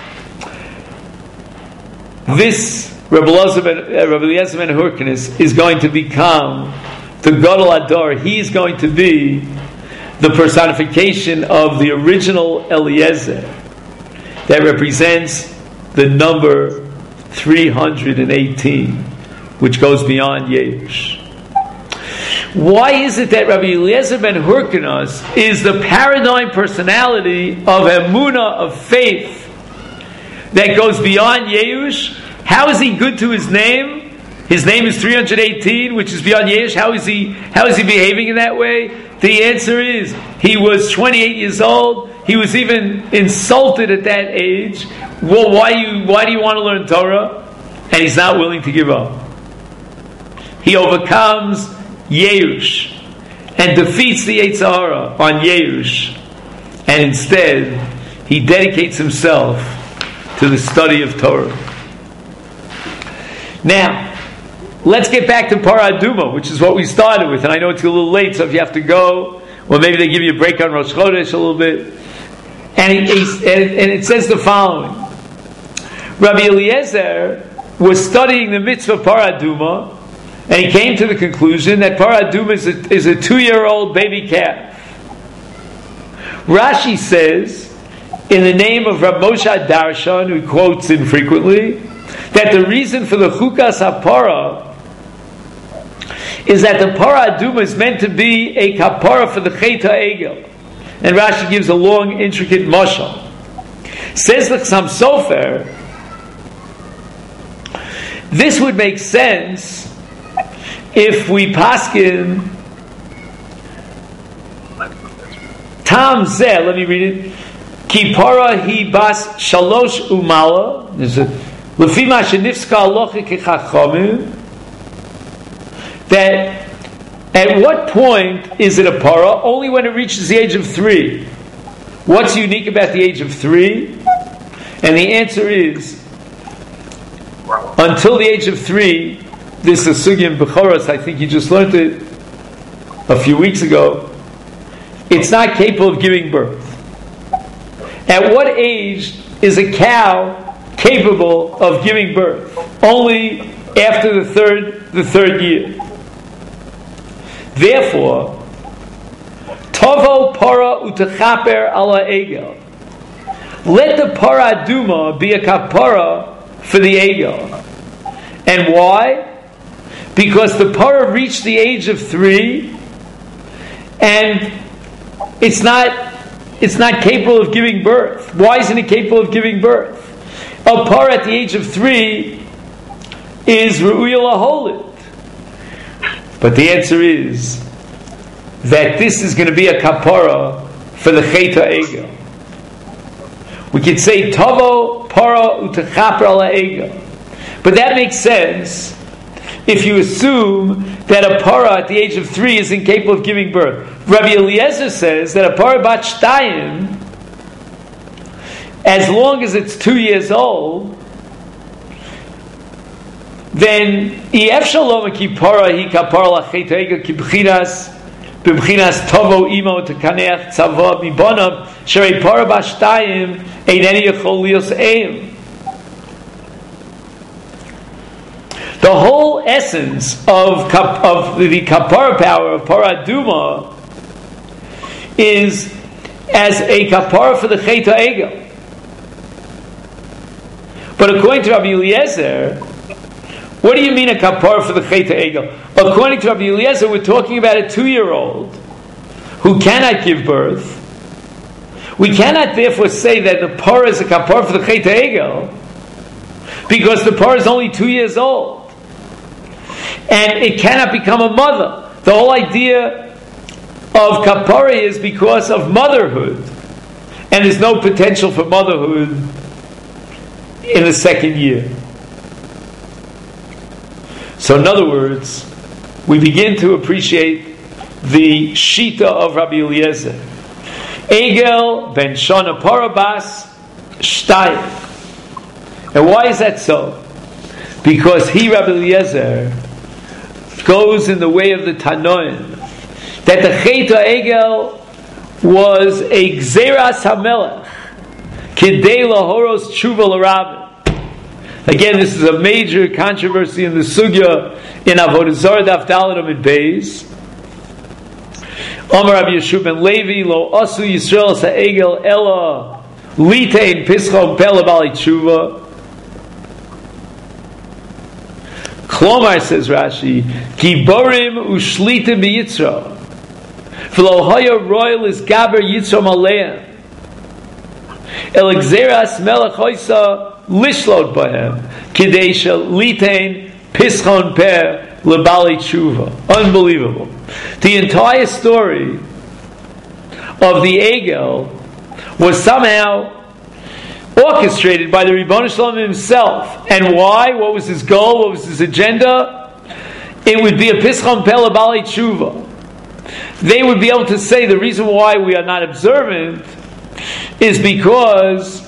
This Rabbi Elazar ben, uh, Rabbi Eliezer ben Hyrcanus is going to become the Gadol Ador. He's going to be the personification of the original Eliezer that represents the number three hundred eighteen, which goes beyond Yesh. Why is it that Rabbi Eliezer ben Hyrcanus is the paradigm personality of emunah, of faith, that goes beyond Yeush? How is he good to his name? His name is three hundred eighteen, which is beyond Yeush. How is he? How is he behaving in that way? The answer is he was twenty-eight years old. He was even insulted at that age. Well, why you? Why do you want to learn Torah? And he's not willing to give up. He overcomes Yeush and defeats the Yetzer Hara on Yeush, and instead he dedicates himself to the study of Torah. Now, let's get back to Parah Aduma, which is what we started with, and I know it's a little late, so if you have to go, well, maybe they give you a break on Rosh Chodesh a little bit. And, he, and, and it says the following: Rabbi Eliezer was studying the mitzvah Parah Aduma, and he came to the conclusion that Parah Aduma is a, is a two-year-old baby calf. Rashi says, in the name of Rav Moshe Darshan, who quotes infrequently, that the reason for the Chukas HaParah is that the Parah Aduma is meant to be a kapara for the Chet HaEgel. And Rashi gives a long, intricate mashal. Says the Chassam Sofer, this would make sense if we paskin Tam Zeh, let me read it. Ki para hi bas shalosh umala. There's a lefima shenifska alocha kechachamim. That at what point is it a para? Only when it reaches the age of three. What's unique about the age of three? And the answer is, until the age of three, this is Sugya in Bechoros, I think you just learned it a few weeks ago, it's not capable of giving birth. At what age is a cow capable of giving birth? Only after the third the third year. Therefore, Tovo para utachaper ala egel. Let the Parah Aduma be a kapara for the egel. And why? Because the parah reached the age of three, and it's not it's not capable of giving birth. Why isn't it capable of giving birth? A par at the age of three is Ru'uya Laholid. But the answer is that this is going to be a kapara for the Chet HaEgel. We could say Tavo Para Utachapra LaEgel. But that makes sense if you assume that a para at the age of three is incapable of giving birth. Rabbi Eliezer says that a para bat shtayim, as long as it's two years old, then Ef Shalom ki para hi kapara lachet ha'egel ki b'chinas b'chinas tovo imo tekaneach tzava mibonav sherei para bat shtayim eineni yachol lios eim. The whole essence of kap, of the kapara power of paraduma is as a kapara for the Chet HaEgel. But according to Rabbi Eliezer, what do you mean a kapara for the Chet HaEgel? According to Rabbi Eliezer, we're talking about a two-year-old who cannot give birth. We cannot therefore say that the para is a kapara for the Chet HaEgel because the para is only two years old. And it cannot become a mother. The whole idea of kapara is because of motherhood. And there's no potential for motherhood in the second year. So in other words, we begin to appreciate the shita of Rabbi Eliezer. Egel ben Shana Parabas Shtayim. And why is that so? Because he, Rabbi Eliezer, goes in the way of the Tanoim, that the Chet HaEgel was a Gzeras HaMelech Kidei Lahoros Tshuva L'Rabim. Again, this is a major controversy in the Sugya in Avodah Zarah Daf Daled Amud Beis. Amar Rabbi Yeshua ben Levi Lo Asu Yisrael Ha'egel Ela Litein Pischon Pele Bali Tshuva. Klomar, says Rashi, Giborim Ushlita B'Yitzra V'lo Haya Royal is Gaber Yitzra Maleim El Gzeras Melech Hoysa Lishlot Bahem Kidesha Litein Pischon Per Lebali Tshuva. Unbelievable. The entire story of the Egel was somehow orchestrated by the Ribono Shel Olam himself. And why? What was his goal? What was his agenda? It would be a Pischon Pe Lebali Tshuva. They would be able to say the reason why we are not observant is because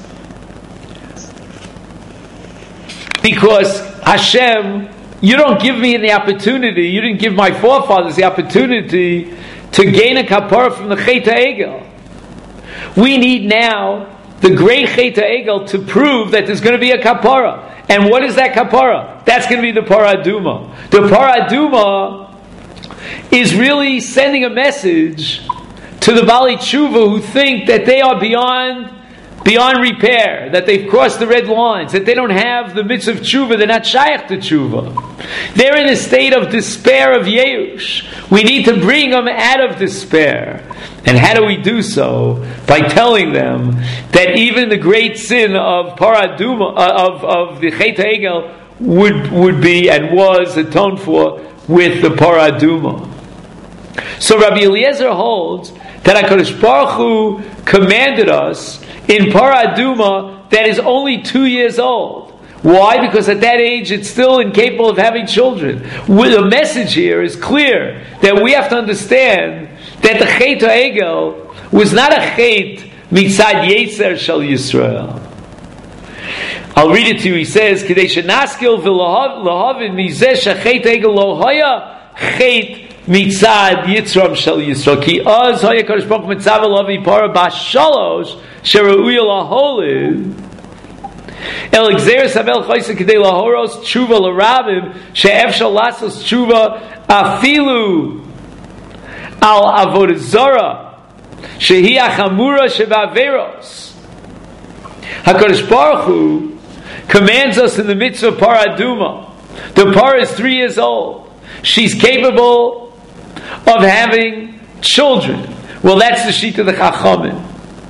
because Hashem, you don't give me the opportunity, you didn't give my forefathers the opportunity to gain a kapara from the Chet HaEgel. We need now the great Chet HaEgel to prove that there's going to be a kapara. And what is that kapara? That's going to be the paraduma. The paraduma is really sending a message to the Bali Tshuva who think that they are beyond beyond repair, that they've crossed the red lines, that they don't have the mitzvah of tshuva, they're not shaykh to tshuva. They're in a state of despair, of yeush. We need to bring them out of despair. And how do we do so? By telling them that even the great sin of paraduma, uh, of, of the Chet HaEgel would, would be and was atoned for with the paraduma. So Rabbi Eliezer holds that HaKadosh Baruch Hu commanded us in paraduma that is only two years old. Why? Because at that age it's still incapable of having children. The message here is clear that we have to understand that the Chet HaEgel was not a Chet mitzad Yetzer Shel Yisrael. I'll read it to you. He says, "Kidei shenaskil v'lahavin mizeh shechet HaEgel lo haya Chet mitzad Yitzram Shel Yisrael ki az haya Kadosh Baruch Hu mitzav alavi para b'shalosh sheru'uya laholid el gzeres hamelech hoysa kidei lahoros tshuva l'rabim she'efshal lasos tshuva afilu al avodah zarah shehi achamura shebaveros." HaKadosh Baruch Hu commands us in the mitzvah of paraduma. The para is three years old. She's capable of having children. Well, that's the sheet of the Chachamim.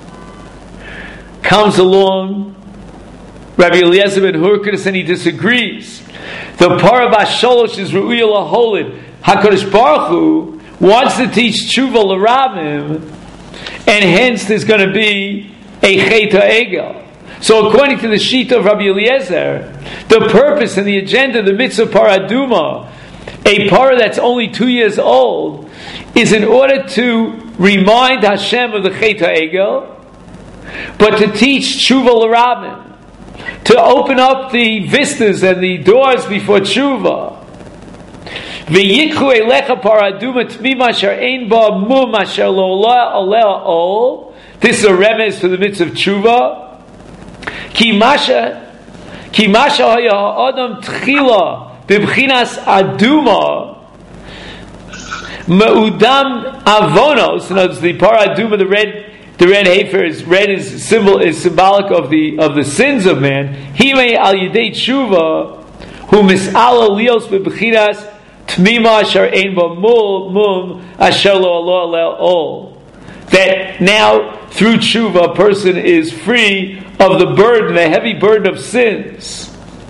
Comes along Rabbi Eliezer ben Hurkos and he disagrees. The Parabas Sholosh is Ru'iyah Laholid. HaKadosh Baruch Hu wants to teach Tshuva L'Rabim, and hence there's going to be a Chet HaEgel. So according to the sheet of Rabbi Eliezer, the purpose and the agenda of the mitzvah Paraduma, a para that's only two years old, is in order to remind Hashem of the Chet HaEgel, but to teach Tshuva L'Rabim, to open up the vistas and the doors before Tshuva. V'yikhu elecha paraduma tmima asher ein ba mum asher lo aleh ol. This is a remez to the mitzvah of Tshuva. Ki masha ki masha haya ha'adam tchila b'bchinas aduma me'udam avonos. In other words, the paraduma, the red The red heifer is red is symbol is symbolic of the of the sins of man. Himei al yidei tshuva hu mis'ala lios b'bchinas tmima asher ein ba mum mum asher lo alo aleh ol. That now through tshuva a person is free of the burden, the heavy burden of sins.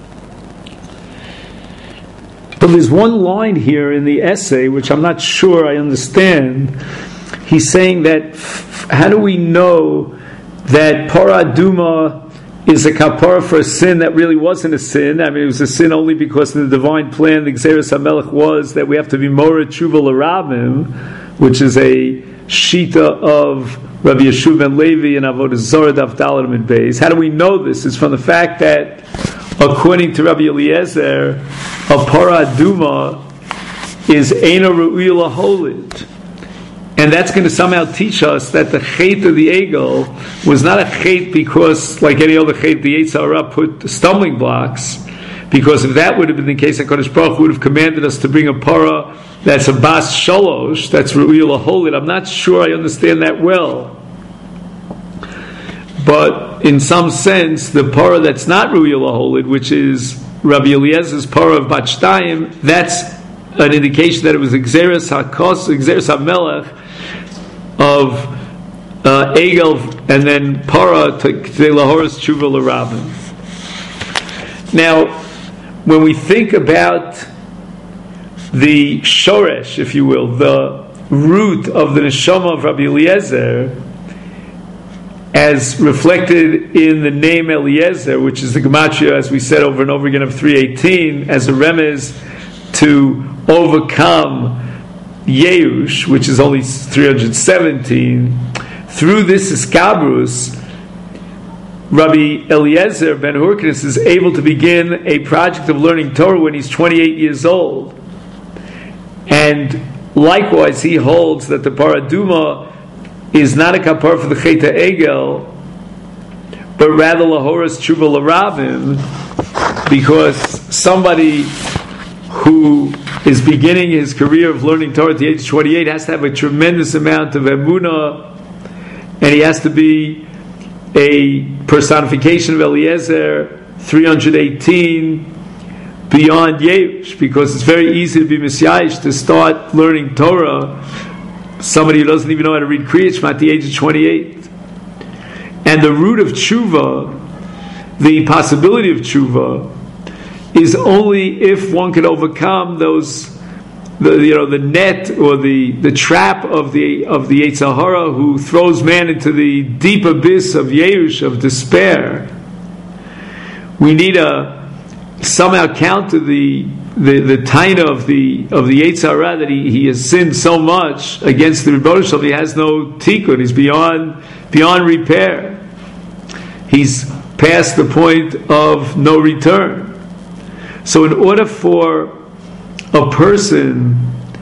But there's one line here in the essay which I'm not sure I understand. He's saying that, how do we know that paraduma is a kapara for a sin that really wasn't a sin? I mean, it was a sin only because in the divine plan, the Gzeres HaMelech was that we have to be Moreh Tshuva L'Rabim, which is a shita of Rabbi Yeshuv ben Levi and Avodah Zorah Daf Dalet and Beis. How do we know this? It's from the fact that, according to Rabbi Eliezer, a paraduma is Eina Ru'iyah Laholid. And that's going to somehow teach us that the Chet of the Egel was not a Chet because, like any other Chet, the Yetzer Hara put stumbling blocks. Because if that would have been the case, HaKadosh Baruch Hu would have commanded us to bring a para that's a Bas Shalosh, that's Ru'iyah Laholid. I'm not sure I understand that well. But in some sense, the para that's not Ru'iyah Laholid, which is Rabbi Eliezer's para of Bat Shtayim, that's an indication that it was Gzeres HaKos, Gzeres HaMelech, of uh, Egel and then Para to Lahoras Tshuva L'Rabim. Now, when we think about the Shoresh, if you will, the root of the Neshama of Rabbi Eliezer, as reflected in the name Eliezer, which is the Gematria, as we said over and over again, of three eighteen, as a remez to overcome Yeush, which is only three hundred seventeen, through this Iskabrus, Rabbi Eliezer ben Hurkos is able to begin a project of learning Torah when he's twenty-eight years old. And likewise, he holds that the Paraduma is not a kapar for the Chet HaEgel, but rather Lahoras Tshuva L'Rabim, because somebody who is beginning his career of learning Torah at the age of twenty-eight has to have a tremendous amount of emunah, and he has to be a personification of Eliezer, three hundred eighteen, beyond Yerush, because it's very easy to be Messiahish, to start learning Torah, somebody who doesn't even know how to read Kriyat Shema at the age of twenty-eight. And the root of tshuva, the possibility of tshuva, is only if one can overcome those, the you know the net or the, the trap of the of the Yetzer Hara, who throws man into the deep abyss of Yerush, of despair. We need a somehow counter the the the taina of the of the Yetzer Hara, that he, he has sinned so much against the Rebbeinu Shalom, he has no tikkun. He's beyond beyond repair. He's past the point of no return. So in order for a person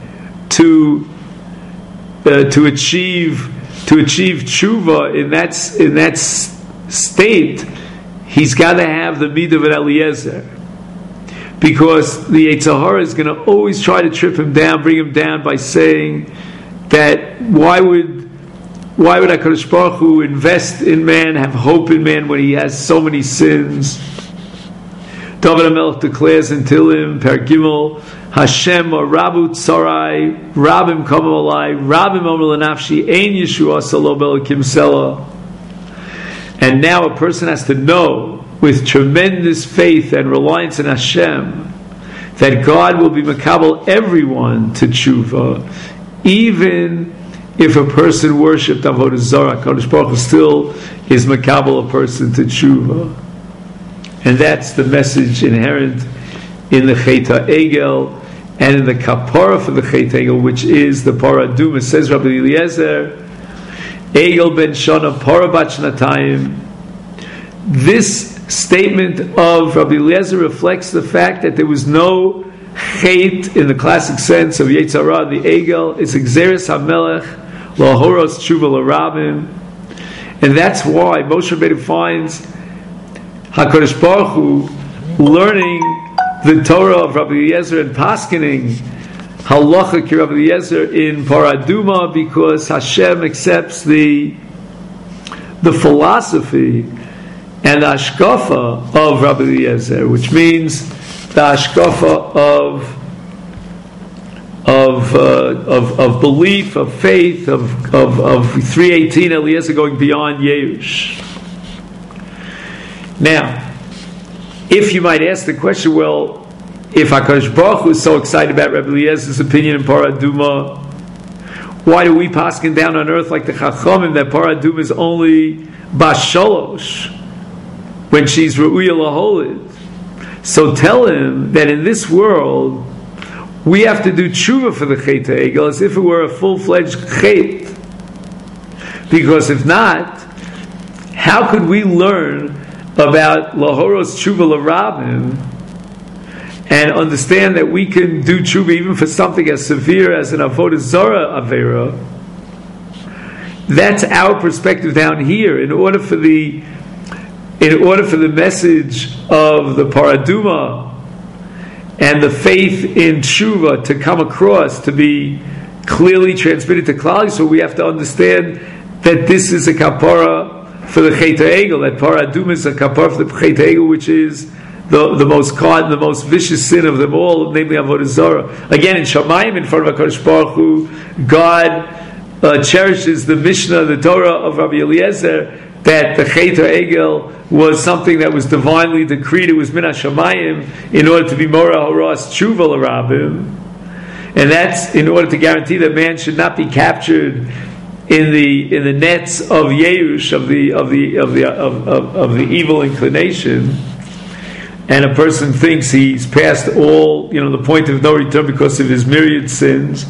to uh, to achieve to achieve tshuva in that in that state, he's got to have the midah of an Eliezer, because the Yetzer Hara is going to always try to trip him down, bring him down by saying that why would why would HaKadosh Baruch Hu invest in man, have hope in man, when he has so many sins? David HaMelech declares in Tehillim, Per Gimel, Hashem or Rabu Tsarai, Rabim Kamalai, Rabim Omer Lanafshi, Ein Yeshua Salo Belakim Sela. And now a person has to know with tremendous faith and reliance in Hashem that God will be makabel everyone to tshuva, even if a person worshipped Avodah Zarah. Kadosh Baruch Hu still is makabel a person to tshuva. And that's the message inherent in the Chet HaEgel and in the kapara for the Chet HaEgel, which is the paraduma. Says Rabbi Eliezer, Egel ben Shana parabat shnatayim. This statement of Rabbi Eliezer reflects the fact that there was no Chet in the classic sense of Yetzer Hara, the Egel. It's Exeris HaMelech Lahoros Tshuva L'Rabim. And that's why Moshe Rabbeinu finds HaKadosh Baruch Hu learning the Torah of Rabbi Eliezer and paskening halacha ki Rabbi Eliezer in paraduma, because Hashem accepts the the philosophy and the hashkafa of Rabbi Eliezer, which means the hashkafa of of, uh, of of belief, of faith, of of, of three eighteen Eliezer going beyond Yeush. Now, if you might ask the question, well, if HaKadosh Baruch Hu is so excited about Rabbi Eliezer's opinion in paraduma, why do we paskin down on earth like the Chachamim that paraduma is only basholosh when she's Ru'uya Laholid? So tell him that in this world we have to do tshuva for the Chet HaEgel as if it were a full-fledged Chet. Because if not, how could we learn about Lahoros Tshuva L'Rabim and understand that we can do tshuva even for something as severe as an Avodah Zarah Avera? That's our perspective down here. In order for the in order for the message of the paraduma and the faith in tshuva to come across, to be clearly transmitted to Klal Yisrael, we have to understand that this is a kapara for the Chet HaEgel, that paraduma is a kapara for the Chet HaEgel, which is the, the most caught, the most vicious sin of them all, namely Avodah Zarah. Again, in Shamayim, in front of HaKadosh Baruch Hu, God uh, cherishes the Mishnah, the Torah of Rabbi Eliezer, that the Chet HaEgel was something that was divinely decreed. It was min Hashamayim in order to be Mora Horas Tshuva L'Rabim, and that's in order to guarantee that man should not be captured in the in the nets of Yeush, of the of the of the of, of, of the evil inclination, and a person thinks he's past all, you know, the point of no return because of his myriad sins.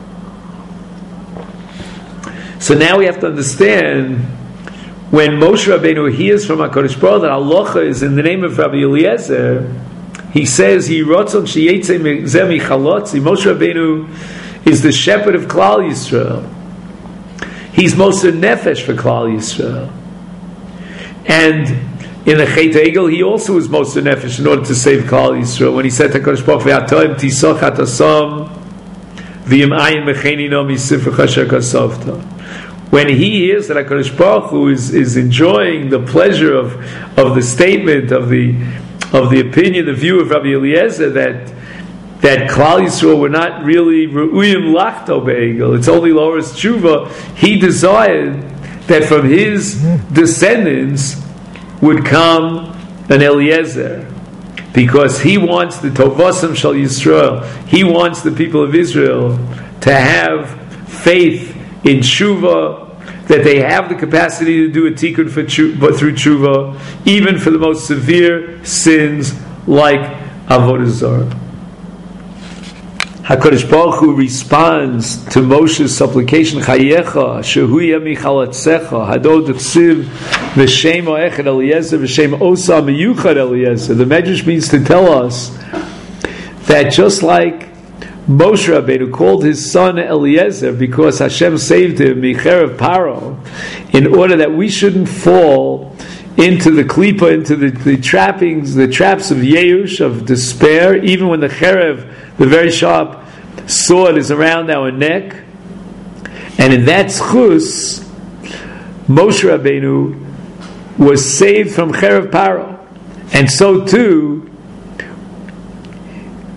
So now we have to understand, when Moshe Rabbeinu hears from HaKadosh Baruch Hu that halacha is in the name of Rabbi Eliezer, he says, "He rotzon sheyetze mizeh michalotzi." Moshe Rabbeinu is the shepherd of Klal Yisrael. He's Moser Nefesh for Klal Yisrael. And in the Chet HaEgel, he also was Moser Nefesh in order to save Klal Yisrael. When he said to HaKadosh Baruch Hu, "V'atoim tisoch atasam v'yim ayin mechenino misifrecha asher kasavta." When he hears that HaKadosh Baruch Hu is, is enjoying the pleasure of, of the statement, of the of the opinion, the view of Rabbi Eliezer that that Klal Yisrael were not really Ru'uyim Lachto Be'egel, it's only Lahoros Tshuva, he desired that from his descendants would come an Eliezer, because he wants the Tovasam Shal Yisrael, he wants the people of Israel to have faith in Tshuva, that they have the capacity to do a tikkun for tshuva, through Tshuva, even for the most severe sins like Avodah Zarah. HaKadosh Baruch Hu responds to Moshe's supplication, Chayecha, Shehuya Michalatzecha, Hadod Ksiv, V'Shem Echad Eliezer, V'Shem Osa Miyuchad Eliezer. The Medrash means to tell us that just like Moshe Rabbeinu called his son Eliezer because Hashem saved him, Micherev Paro, in order that we shouldn't fall into the klipa, into the, the trappings, the traps of Yeush, of despair, even when the cherev, the very sharp sword, is around our neck. And in that schus, Moshe Rabbeinu was saved from cherev Paro. And so too,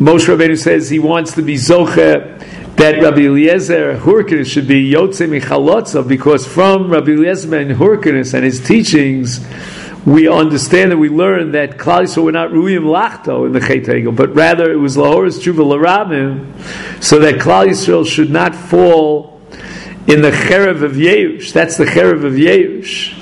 Moshe Rabbeinu says he wants to be zoche that Rabbi Eliezer Hurkanis should be Yotze Michalotza, because from Rabbi Eliezer and Hurkanis and his teachings, we understand and we learn that Klal Yisrael were not Ruyim Lachto in the Chet Hegel, but rather it was Lahoras Tshuva L'Ramim, so that Klal Yisrael should not fall in the Cherev of Yeush. That's the Cherev of Yeush.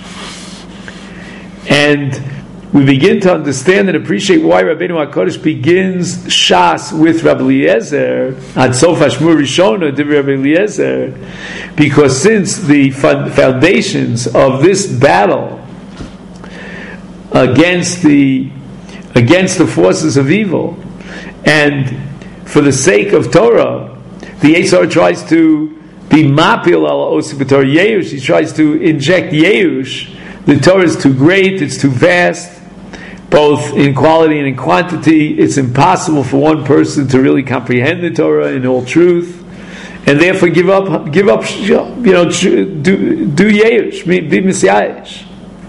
And we begin to understand and appreciate why Rabbeinu HaKadosh begins Shas with Rabbi Eliezer, Ad Sof Hashmur Rishona, Divrei Rabbi Eliezer, because since the foundations of this battle against the against the forces of evil, and for the sake of Torah, the Yetzer Hara tries to be mapil al osik b'Torah Yeush. He tries to inject Yeush. The Torah is too great; it's too vast, both in quality and in quantity. It's impossible for one person to really comprehend the Torah in all truth, and therefore give up, give up, you know, do do Yeush, be Misyayish.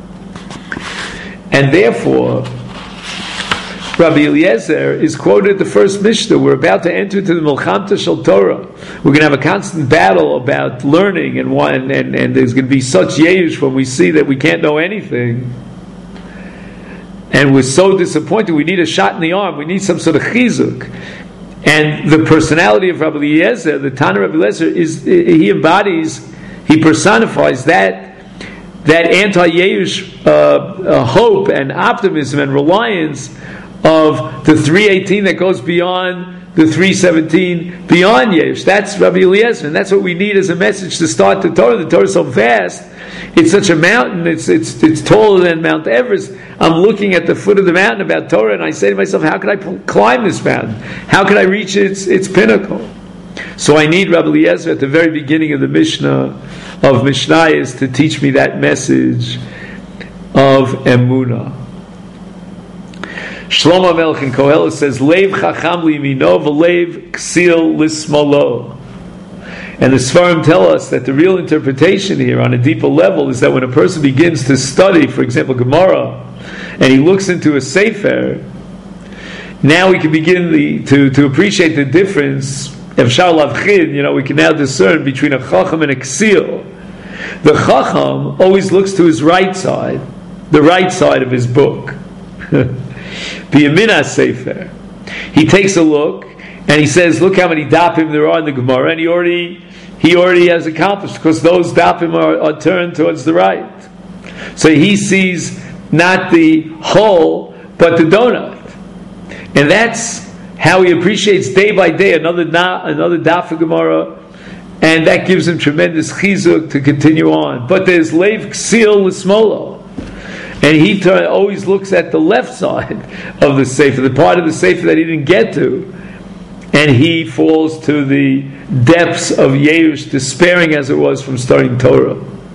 And therefore, Rabbi Eliezer is quoted the first Mishnah. We're about to enter into the Milchamta Shel Torah. We're going to have a constant battle about learning, and one, and, and there's going to be such Yeush when we see that we can't know anything. And we're so disappointed. We need a shot in the arm. We need some sort of chizuk. And the personality of Rabbi Eliezer, the Tana Rabbi Eliezer, is he embodies, he personifies that that anti-Yeush uh, uh, hope and optimism and reliance of the three eighteen that goes beyond the three seventeen, beyond Yeush. That's Rabbi Eliezer, and that's what we need as a message to start the Torah. The Torah is so vast. It's such a mountain. It's it's it's taller than Mount Everest. I'm looking at the foot of the mountain about Torah, and I say to myself, how can I p- climb this mountain? How can I reach its its pinnacle? So I need Rabbi Eliezer at the very beginning of the Mishnah of Mishnayos to teach me that message of Emunah. Shlomo Melech in Koheles says, Leiv chacham liyamino v'leiv ksil lismolo. And the Sfarim tell us that the real interpretation here on a deeper level is that when a person begins to study, for example, Gemara, and he looks into a Sefer, now we can begin the, to, to appreciate the difference. Efshar lavchin, you know, we can now discern between a chacham and a ksil. The chacham always looks to his right side, the right side of his book. B'yamina sefer. He takes a look and he says, "Look how many dapim there are in the Gemara," and he already he already has accomplished, because those dapim are, are turned towards the right. So he sees not the whole, but the donut, and that's how he appreciates day by day another na, another daf of Gemara, and that gives him tremendous chizuk to continue on. But there's leiv ksil l'smolo, and he turn, always looks at the left side of the sefer, the part of the sefer that he didn't get to, and he falls to the depths of Yeush, despairing as it was from studying Torah.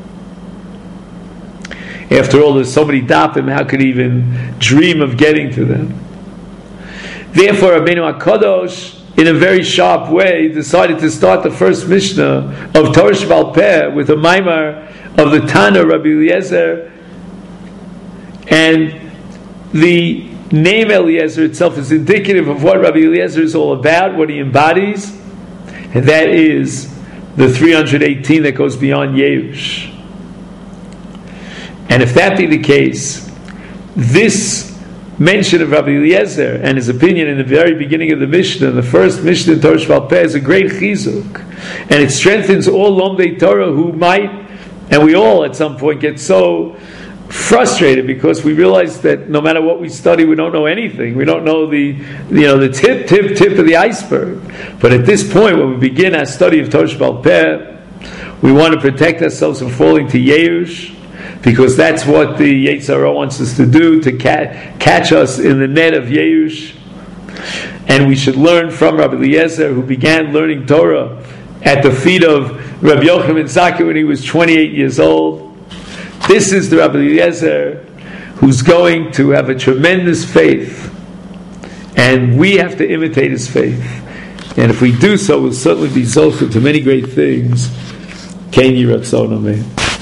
After all, there's so many dapim, how could he even dream of getting to them? Therefore, Rabbeinu HaKadosh, in a very sharp way, decided to start the first Mishnah of Torah Sheba'al Peh with a maimar of the Tana Rabbi Eliezer. And the name Eliezer itself is indicative of what Rabbi Eliezer is all about, what he embodies, and that is the three hundred eighteen that goes beyond Yeush. And if that be the case, this mention of Rabbi Eliezer and his opinion in the very beginning of the Mishnah, the first Mishnah in Torah Sheba'al Peh, is a great chizuk, and it strengthens all Lomdei Torah who might, and we all at some point get so frustrated because we realize that no matter what we study, we don't know anything. We don't know the you know the tip, tip, tip of the iceberg. But at this point, when we begin our study of Torah Sheba'al Peh, we want to protect ourselves from falling to Yeush, because that's what the Yetzer Hara wants us to do, to ca- catch us in the net of Yeush. And we should learn from Rabbi Eliezer, who began learning Torah at the feet of Rabbi Yochanan ben Zakkai when he was twenty-eight years old. This is the Rabbi Eliezer who's going to have a tremendous faith, and we have to imitate his faith. And if we do so, we'll certainly be zocheh to many great things. Ken Yiratzon Amen.